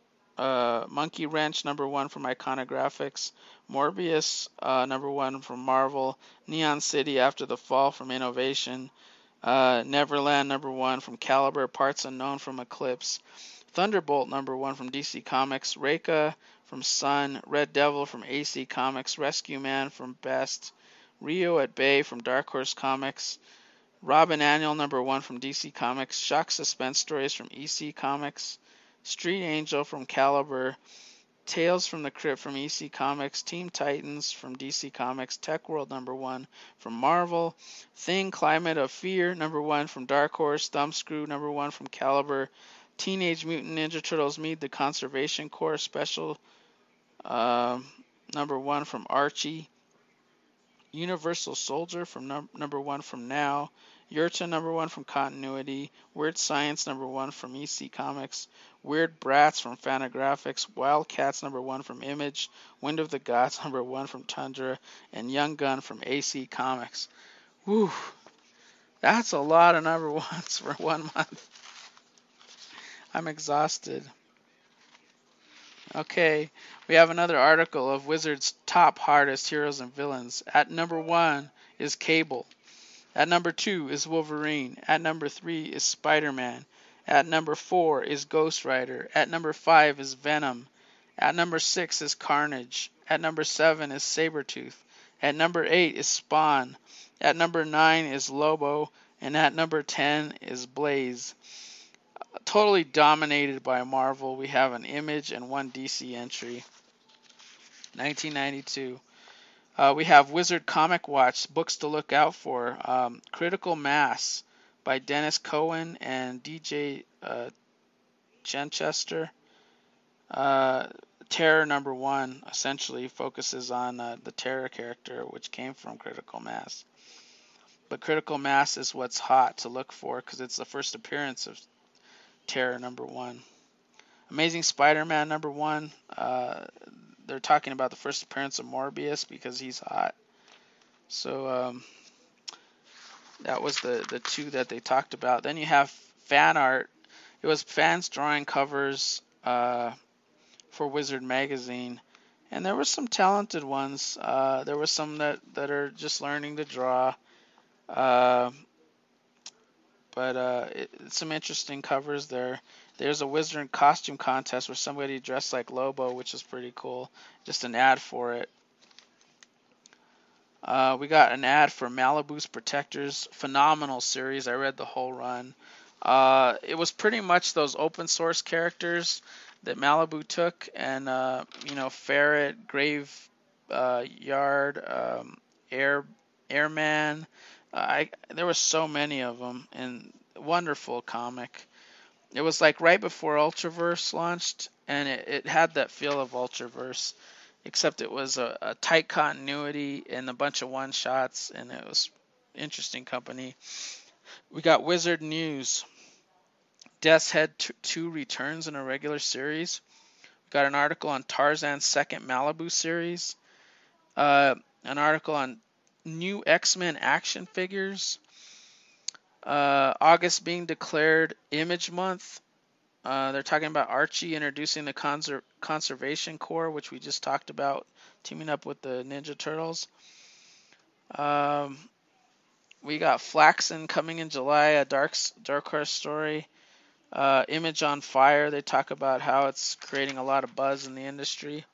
uh, Monkey Wrench number one from Iconographics, Morbius uh, number one from Marvel, Neon City After the Fall from Innovation, uh, Neverland number one from Caliber, Parts Unknown from Eclipse, Thunderbolt number one from D C Comics, Reika from Sun, Red Devil from A C Comics, Rescue Man from Best, Rio at Bay from Dark Horse Comics, Robin Annual number one from D C Comics, Shock Suspense Stories from E C Comics, Street Angel from Caliber, Tales from the Crypt from E C Comics, Teen Titans from D C Comics, Tech World number one from Marvel, Thing Climate of Fear number one from Dark Horse, Thumbscrew number one from Caliber, Teenage Mutant Ninja Turtles Meet the Conservation Corps Special uh, number one from Archie, Universal Soldier from num- number one from Now, Yurta number one from Continuity, Weird Science number one from E C Comics, Weird Brats from Fantagraphics, Wildcats number one from Image, Wind of the Gods number one from Tundra, and Young Gun from A C Comics. Whew, that's a lot of number ones for one month. I'm exhausted. Okay, we have another article of Wizard's top hardest heroes and villains. At number one is Cable. At number two is Wolverine. At number three is Spider-Man. At number four is Ghost Rider. At number five is Venom. At number six is Carnage. At number seven is Sabretooth. At number eight is Spawn. At number nine is Lobo. And at number ten is Blaze. Totally dominated by Marvel. We have an Image and one D C entry. nineteen ninety-two. Uh, we have Wizard Comic Watch, books to look out for. Um, Critical Mass by Dennis Cohen and D J uh, Chenchester. Uh, Terror number one essentially focuses on uh, the Terror character, which came from Critical Mass. But Critical Mass is what's hot to look for because it's the first appearance of Terror number one. Amazing Spider-Man number one. Uh, they're talking about the first appearance of Morbius because he's hot. So um, that was the, the two that they talked about. Then you have fan art. It was fans drawing covers uh, for Wizard Magazine. And there were some talented ones. Uh, there were some that, that are just learning to draw. Uh, but uh, it, it's some interesting covers there. There's a Wizard costume contest where somebody dressed like Lobo, which is pretty cool. Just an ad for it. Uh, we got an ad for Malibu's Protectors, phenomenal series. I read the whole run. Uh, it was pretty much those open source characters that Malibu took, and uh, you know, Ferret, Grave uh, Yard, um, Air Airman. Uh, I there were so many of them, and wonderful comic. It was like right before Ultraverse launched, and it, it had that feel of Ultraverse, except it was a, a tight continuity and a bunch of one shots, and it was interesting company. We got Wizard News. Death's Head two returns in a regular series. We got an article on Tarzan's second Malibu series. Uh, an article on new X-Men action figures. Uh, August being declared Image Month. Uh, they're talking about Archie introducing the Conser- Conservation Corps, which we just talked about, teaming up with the Ninja Turtles. Um, we got Flaxen coming in July, a Dark Dark Horse story. Uh, Image on Fire. They talk about how it's creating a lot of buzz in the industry.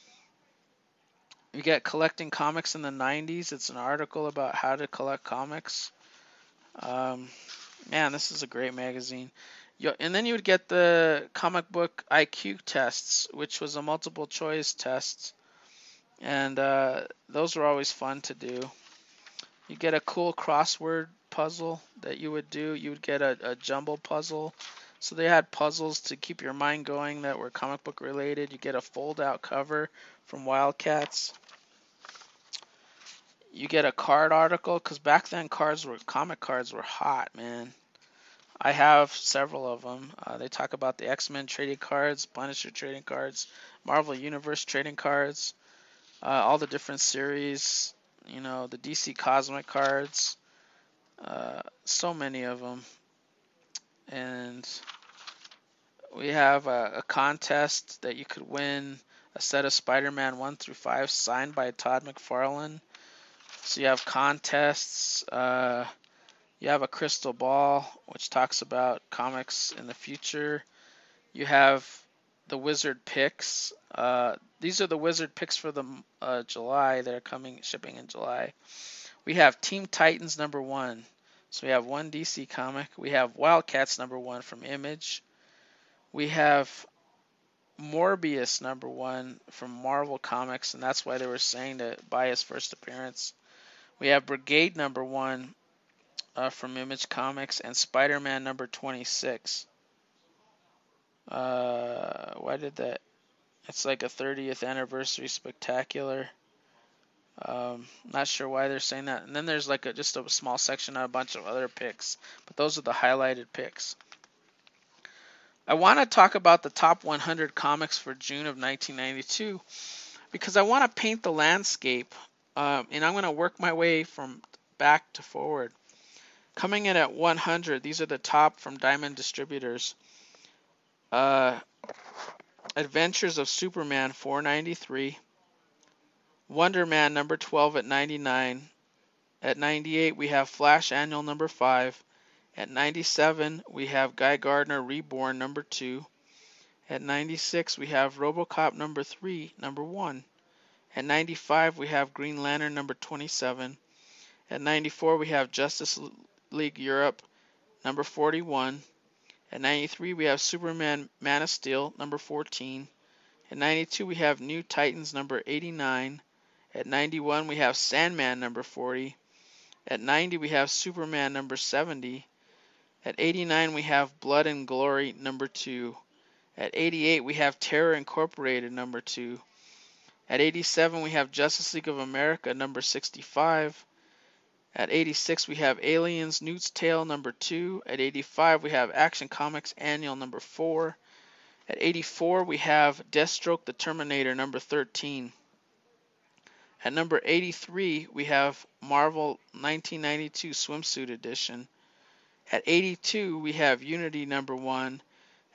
We get Collecting Comics in the nineties. It's an article about how to collect comics. Um, man, this is a great magazine. And then you would get the comic book I Q tests, which was a multiple choice test. And uh, those were always fun to do. You get a cool crossword puzzle that you would do. You would get a, a jumble puzzle. So they had puzzles to keep your mind going that were comic book related. You get a fold out cover from Wildcats. You get a card article, because back then cards were comic cards were hot, man. I have several of them. Uh, they talk about the X-Men trading cards, Punisher trading cards, Marvel Universe trading cards, uh, all the different series, you know, the D C Cosmic cards, uh, so many of them. And we have a, a contest that you could win a set of Spider-Man one through five signed by Todd McFarlane. So you have contests. Uh, you have a crystal ball, which talks about comics in the future. You have the Wizard picks. Uh, these are the Wizard picks for the uh, July. They're coming, shipping in July. We have Team Titans number one. So we have one D C comic. We have Wildcats number one from Image. We have Morbius number one from Marvel Comics, and that's why they were saying to buy his first appearance. We have Brigade number one uh, from Image Comics, and Spider-Man number twenty-six. Uh, why did that? It's like a thirtieth anniversary spectacular. Um, not sure why they're saying that. And then there's like a, just a small section on a bunch of other picks, but those are the highlighted picks. I want to talk about the top one hundred comics for June of nineteen ninety-two because I want to paint the landscape, um, and I'm going to work my way from back to forward. Coming in at one hundred, these are the top from Diamond Distributors. Uh, Adventures of Superman four ninety-three. Wonder Man number twelve at ninety-nine. At ninety-eight, we have Flash Annual number five. At ninety-seven, we have Guy Gardner Reborn number two. At ninety-six, we have RoboCop number three, number one. At ninety-five, we have Green Lantern number twenty-seven. At ninety-four, we have Justice League Europe number forty-one. At ninety-three, we have Superman Man of Steel number fourteen. At ninety-two, we have New Titans number eighty-nine. At ninety-one, we have Sandman number forty. At ninety, we have Superman number seventy. At eighty-nine, we have Blood and Glory number two. At eighty-eight, we have Terror Incorporated number two. At eighty-seven, we have Justice League of America number sixty-five. At eighty-six, we have Aliens Newt's Tale number two. At eighty-five, we have Action Comics Annual number four. At eighty-four, we have Deathstroke the Terminator number thirteen. At number eighty-three, we have Marvel nineteen ninety-two Swimsuit Edition. At eighty-two, we have Unity number one.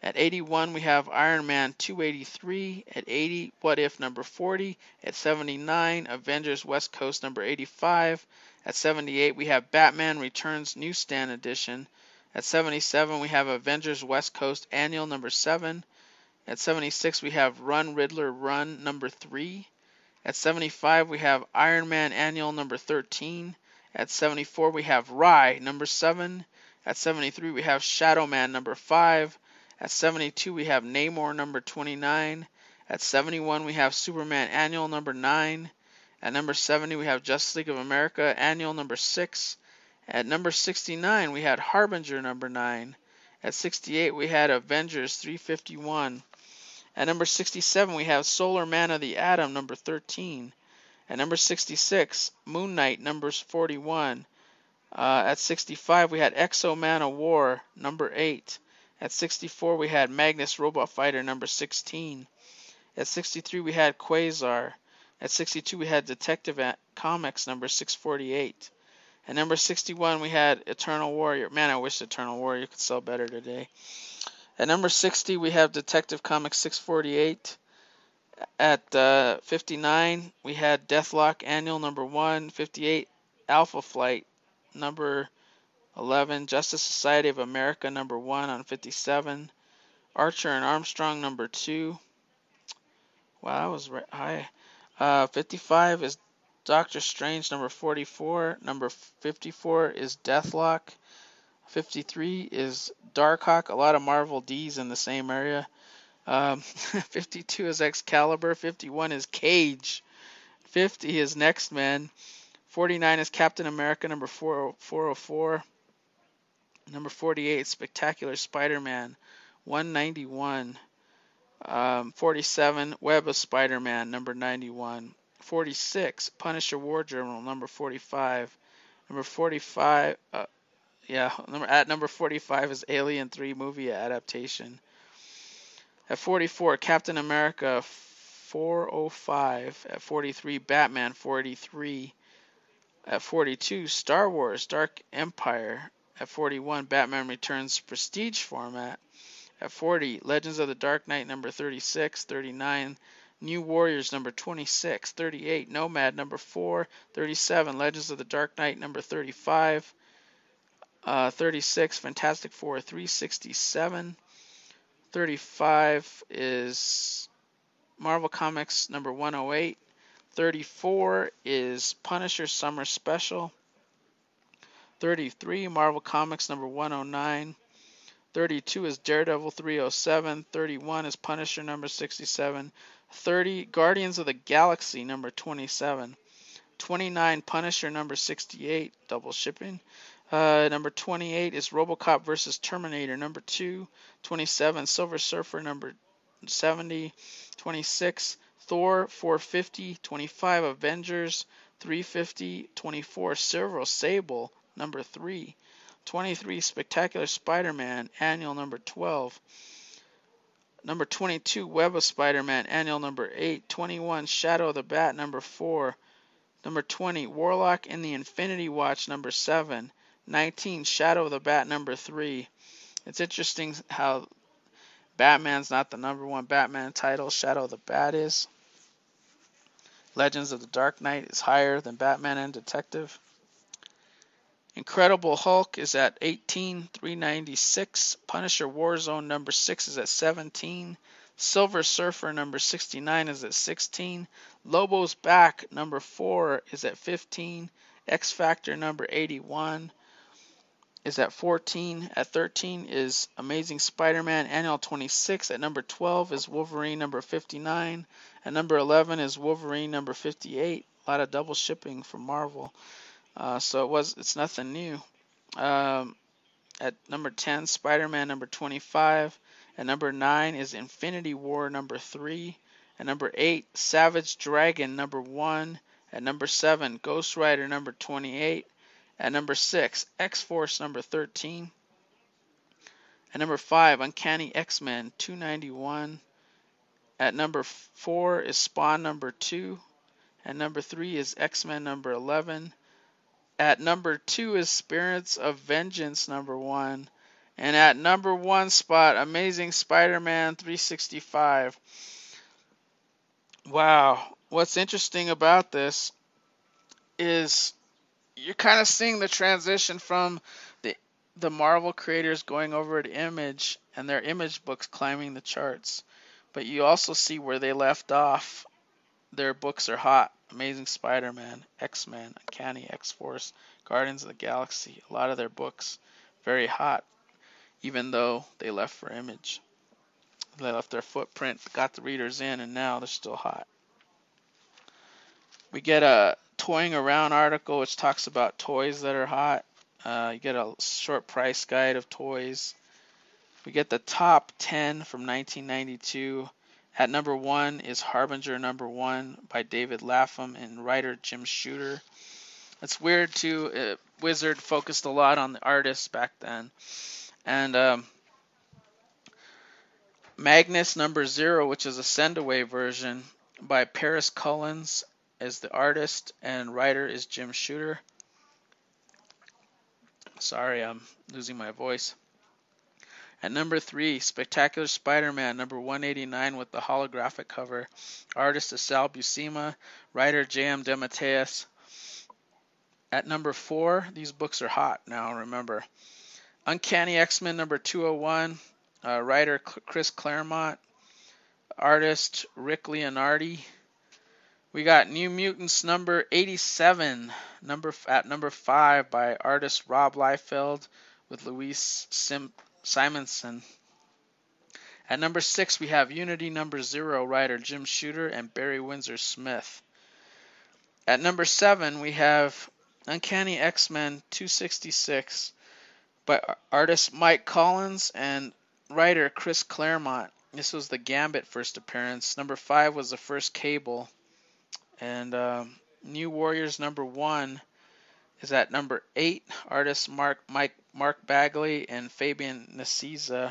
At eighty-one, we have Iron Man two eighty-three. At eighty, What If number forty. At seventy-nine, Avengers West Coast number eighty-five. At seventy-eight, we have Batman Returns Newsstand Edition. At seventy-seven, we have Avengers West Coast Annual number seven. At seventy-six, we have Run Riddler Run number three. At seventy-five, we have Iron Man Annual number thirteen. At seventy-four, we have Rye number seven. At seventy-three, we have Shadow Man number five. At seventy-two, we have Namor number twenty-nine. At seventy-one, we have Superman Annual number nine. At number seventy, we have Justice League of America Annual number six. At number sixty-nine, we had Harbinger number nine. At sixty-eight, we had Avengers three fifty-one. At number sixty-seven, we have Solar Man of the Atom number thirteen. At number sixty-six, Moon Knight number forty-one. Uh, at sixty-five, we had Exo Man of War number eight. At sixty-four, we had Magnus Robot Fighter number sixteen. At sixty-three, we had Quasar. At sixty-two, we had Detective Comics number six forty-eight. At number sixty-one, we had Eternal Warrior. Man, I wish Eternal Warrior could sell better today. At number sixty, we have Detective Comics six forty-eight. At uh, fifty-nine, we had Deathlock Annual number one. fifty-eight, Alpha Flight number eleven. Justice Society of America number one on fifty-seven. Archer and Armstrong number two. Wow, that was right high. Uh, fifty-five is Doctor Strange number forty-four. Number fifty-four is Deathlock. fifty-three is Darkhawk. A lot of Marvel D's in the same area. Um, fifty-two is Excalibur. fifty-one is Cage. fifty is Next Man. forty-nine is Captain America number four oh four. Number forty-eight, Spectacular Spider-Man, one ninety-one. Um, forty-seven, Web of Spider-Man, number ninety-one. forty-six, Punisher War Journal, number forty-five. Number forty-five, uh, yeah, number, at number forty-five is Alien three movie adaptation. At forty-four, Captain America four oh five. At forty-three, Batman four eighty-three. At forty-two, Star Wars Dark Empire. At forty-one, Batman Returns Prestige format. At forty, Legends of the Dark Knight number thirty-six. thirty-nine, New Warriors number twenty-six. thirty-eight, Nomad number four. thirty-seven, Legends of the Dark Knight number thirty-five. Uh, thirty-six, Fantastic Four three sixty-seven. thirty-five is Marvel Comics number one oh eight. thirty-four is Punisher Summer Special. thirty-three, Marvel Comics number one oh nine. thirty-two is Daredevil three oh seven. thirty-one is Punisher number sixty-seven. thirty, Guardians of the Galaxy number twenty-seven. twenty-nine, Punisher number sixty-eight, double shipping. Uh, number twenty-eight is RoboCop versus Terminator number two. twenty-seven, Silver Surfer number seventy. twenty-six, Thor four fifty. twenty-five, Avengers three fifty. twenty-four, Silver Sable number three. twenty-three, Spectacular Spider-Man Annual number twelve. Number twenty-two, Web of Spider-Man Annual number eight. twenty-one, Shadow of the Bat number four. Number twenty, Warlock and the Infinity Watch number seven. nineteen, Shadow of the Bat number three. It's interesting how Batman's not the number one Batman title. Shadow of the Bat is. Legends of the Dark Knight is higher than Batman and Detective. Incredible Hulk is at eighteen, three ninety-six. Punisher Warzone number six is at seventeen. Silver Surfer number sixty-nine is at sixteen. Lobo's Back number four is at fifteen. X Factor number eighty-one is at fourteen. At thirteen is Amazing Spider-Man Annual twenty-six. At number twelve is Wolverine number fifty-nine. At number eleven is Wolverine number fifty-eight. A lot of double shipping from Marvel. Uh, so it was it's nothing new. Um, at number ten, Spider-Man number twenty-five. At number nine is Infinity War number three. At number eight, Savage Dragon number one. At number seven, Ghost Rider number twenty-eight. At number six, X-Force number thirteen. At number five, Uncanny X-Men two ninety-one. At number four is Spawn number two. At number three is X-Men number eleven. At number two is Spirits of Vengeance number one. And at number one spot, Amazing Spider-Man three sixty-five. Wow. What's interesting about this is you're kind of seeing the transition from the the Marvel creators going over to Image and their Image books climbing the charts. But you also see where they left off. Their books are hot. Amazing Spider-Man, X-Men, Uncanny X-Force, Guardians of the Galaxy. A lot of their books very hot, even though they left for Image. They left their footprint, got the readers in, and now they're still hot. We get a Toying Around article which talks about toys that are hot. Uh, you get a short price guide of toys. We get the top ten from nineteen ninety-two. At number one is Harbinger number one by David Lapham and writer Jim Shooter. It's weird too. Uh, Wizard focused a lot on the artists back then. And um, Magnus number zero, which is a send-away version by Paris Cullins, is the artist and writer is Jim Shooter. Sorry, I'm losing my voice. At number three, Spectacular Spider-Man number one eighty-nine with the holographic cover. Artist is Sal Buscema, writer J M DeMatteis. At number four, these books are hot now, remember. Uncanny X-Men number two oh one, uh, writer Chris Claremont, artist Rick Leonardi. We got New Mutants number eighty-seven, number at number five by artist Rob Liefeld with Louise Sim- Simonson. At number six, we have Unity number zero, writer Jim Shooter and Barry Windsor Smith. At number seven, we have Uncanny X-Men two sixty-six by artist Mike Collins and writer Chris Claremont. This was the Gambit first appearance. Number five was the first Cable. And um, New Warriors number one is at number eight. Artists Mark Mike Mark Bagley and Fabian Nicieza.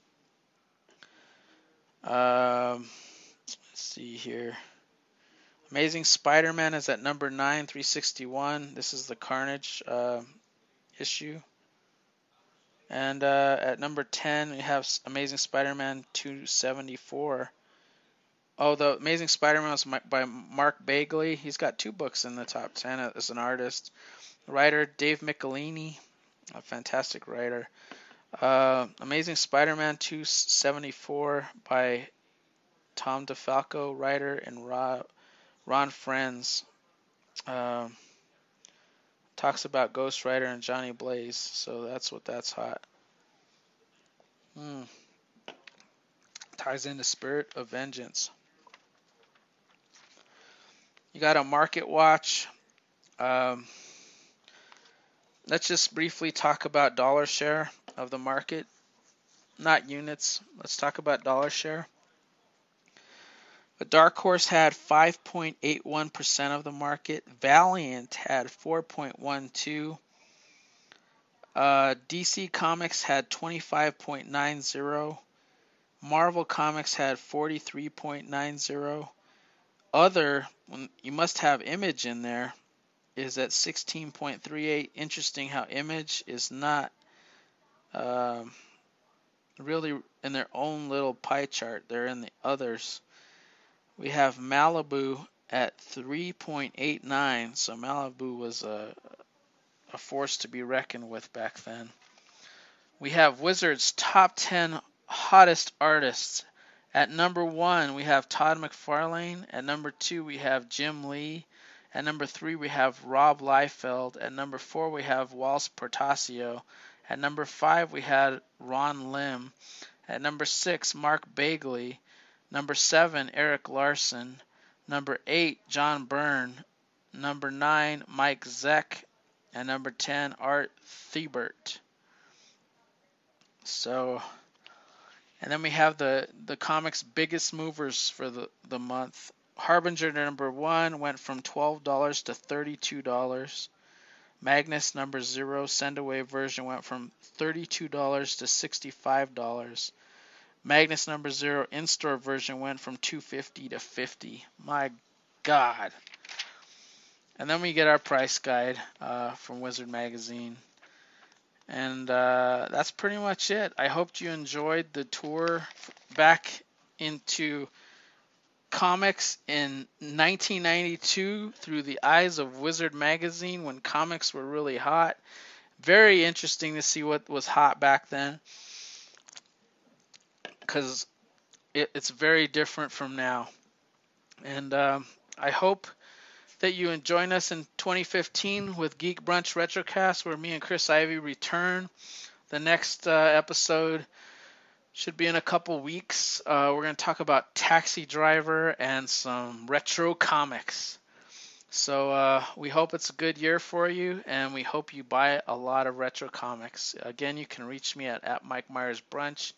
Um, let's see here. Amazing Spider-Man is at number nine, three sixty-one. This is the Carnage uh, issue. And uh, at number ten, we have Amazing Spider-Man two seventy-four. Oh, the Amazing Spider-Man was by Mark Bagley. He's got two books in the top ten as an artist. Writer Dave Michelini, a fantastic writer. Uh, Amazing Spider-Man two seventy-four by Tom DeFalco, writer, and Ron, Ron Frenz. Uh, talks about Ghost Rider and Johnny Blaze, so that's what that's hot. Hmm. Ties into Spirit of Vengeance. You got a Market Watch. Um, let's just briefly talk about dollar share of the market. Not units. Let's talk about dollar share. The Dark Horse had five point eight one percent of the market. Valiant had four point one two. Uh, D C Comics had twenty-five point nine zero. Marvel Comics had forty-three point nine zero. Other, you must have Image in there, is at sixteen point three eight. Interesting how Image is not um, really in their own little pie chart. They're in the others. We have Malibu at three point eight nine. So Malibu was a, a force to be reckoned with back then. We have Wizard's top ten hottest artists. At number one, we have Todd McFarlane. At number two, we have Jim Lee. At number three, we have Rob Liefeld. At number four, we have Walsh Portacio. At number five, we had Ron Lim. At number six, Mark Bagley. Number seven, Eric Larson. Number eight, John Byrne. Number nine, Mike Zeck. And number ten, Art Thibert. So... And then we have the, the comics' biggest movers for the, the month. Harbinger number one went from twelve dollars to thirty-two dollars. Magnus number zero, send-away version, went from thirty-two dollars to sixty-five dollars. Magnus number zero, in-store version, went from two hundred fifty dollars to fifty dollars. My God. And then we get our price guide uh, from Wizard Magazine. And uh, that's pretty much it. I hope you enjoyed the tour back into comics in nineteen ninety-two through the eyes of Wizard Magazine when comics were really hot. Very interesting to see what was hot back then, because it, it's very different from now. And um, I hope that you join us in twenty fifteen with Geek Brunch Retrocast, where me and Chris Ivy return. The next uh, episode should be in a couple weeks. Uh, we're going to talk about Taxi Driver and some retro comics. So uh, we hope it's a good year for you, and we hope you buy a lot of retro comics. Again, you can reach me at, at Mike Myers Brunch.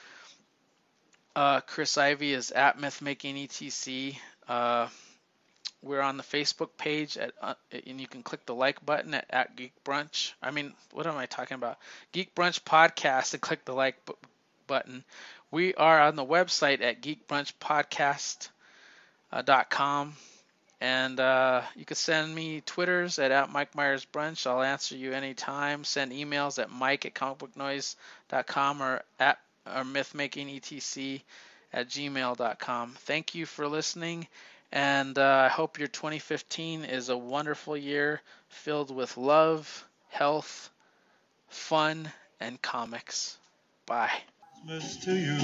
Uh, Chris Ivy is at MythmakingETC. Uh, we're on the Facebook page, at, uh, and you can click the like button at, at Geek Brunch. I mean, what am I talking about? Geek Brunch Podcast, and click the like bu- button. We are on the website at geek brunch podcast dot com. And uh, you can send me Twitters at, at Mike Myers Brunch. I'll answer you anytime. Send emails at mike at comic book noise dot com or at or mythmakingetc at gmail dot com. Thank you for listening, and uh, I hope your twenty fifteen is a wonderful year filled with love, health, fun, and comics. Bye. Christmas to you.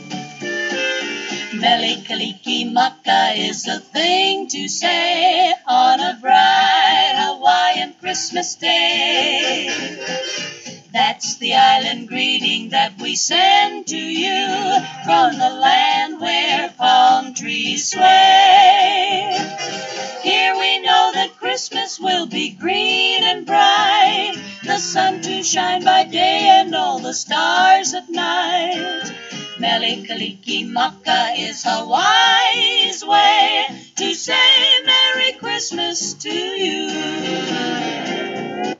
Mele Kalikimaka is the thing to say on a bright Hawaiian Christmas day. That's the island greeting that we send to you from the land where palm trees sway. Here we know that Christmas will be green and bright, the sun to shine by day and all the stars at night. Mele Kalikimaka is Hawaii's way to say Merry Christmas to you.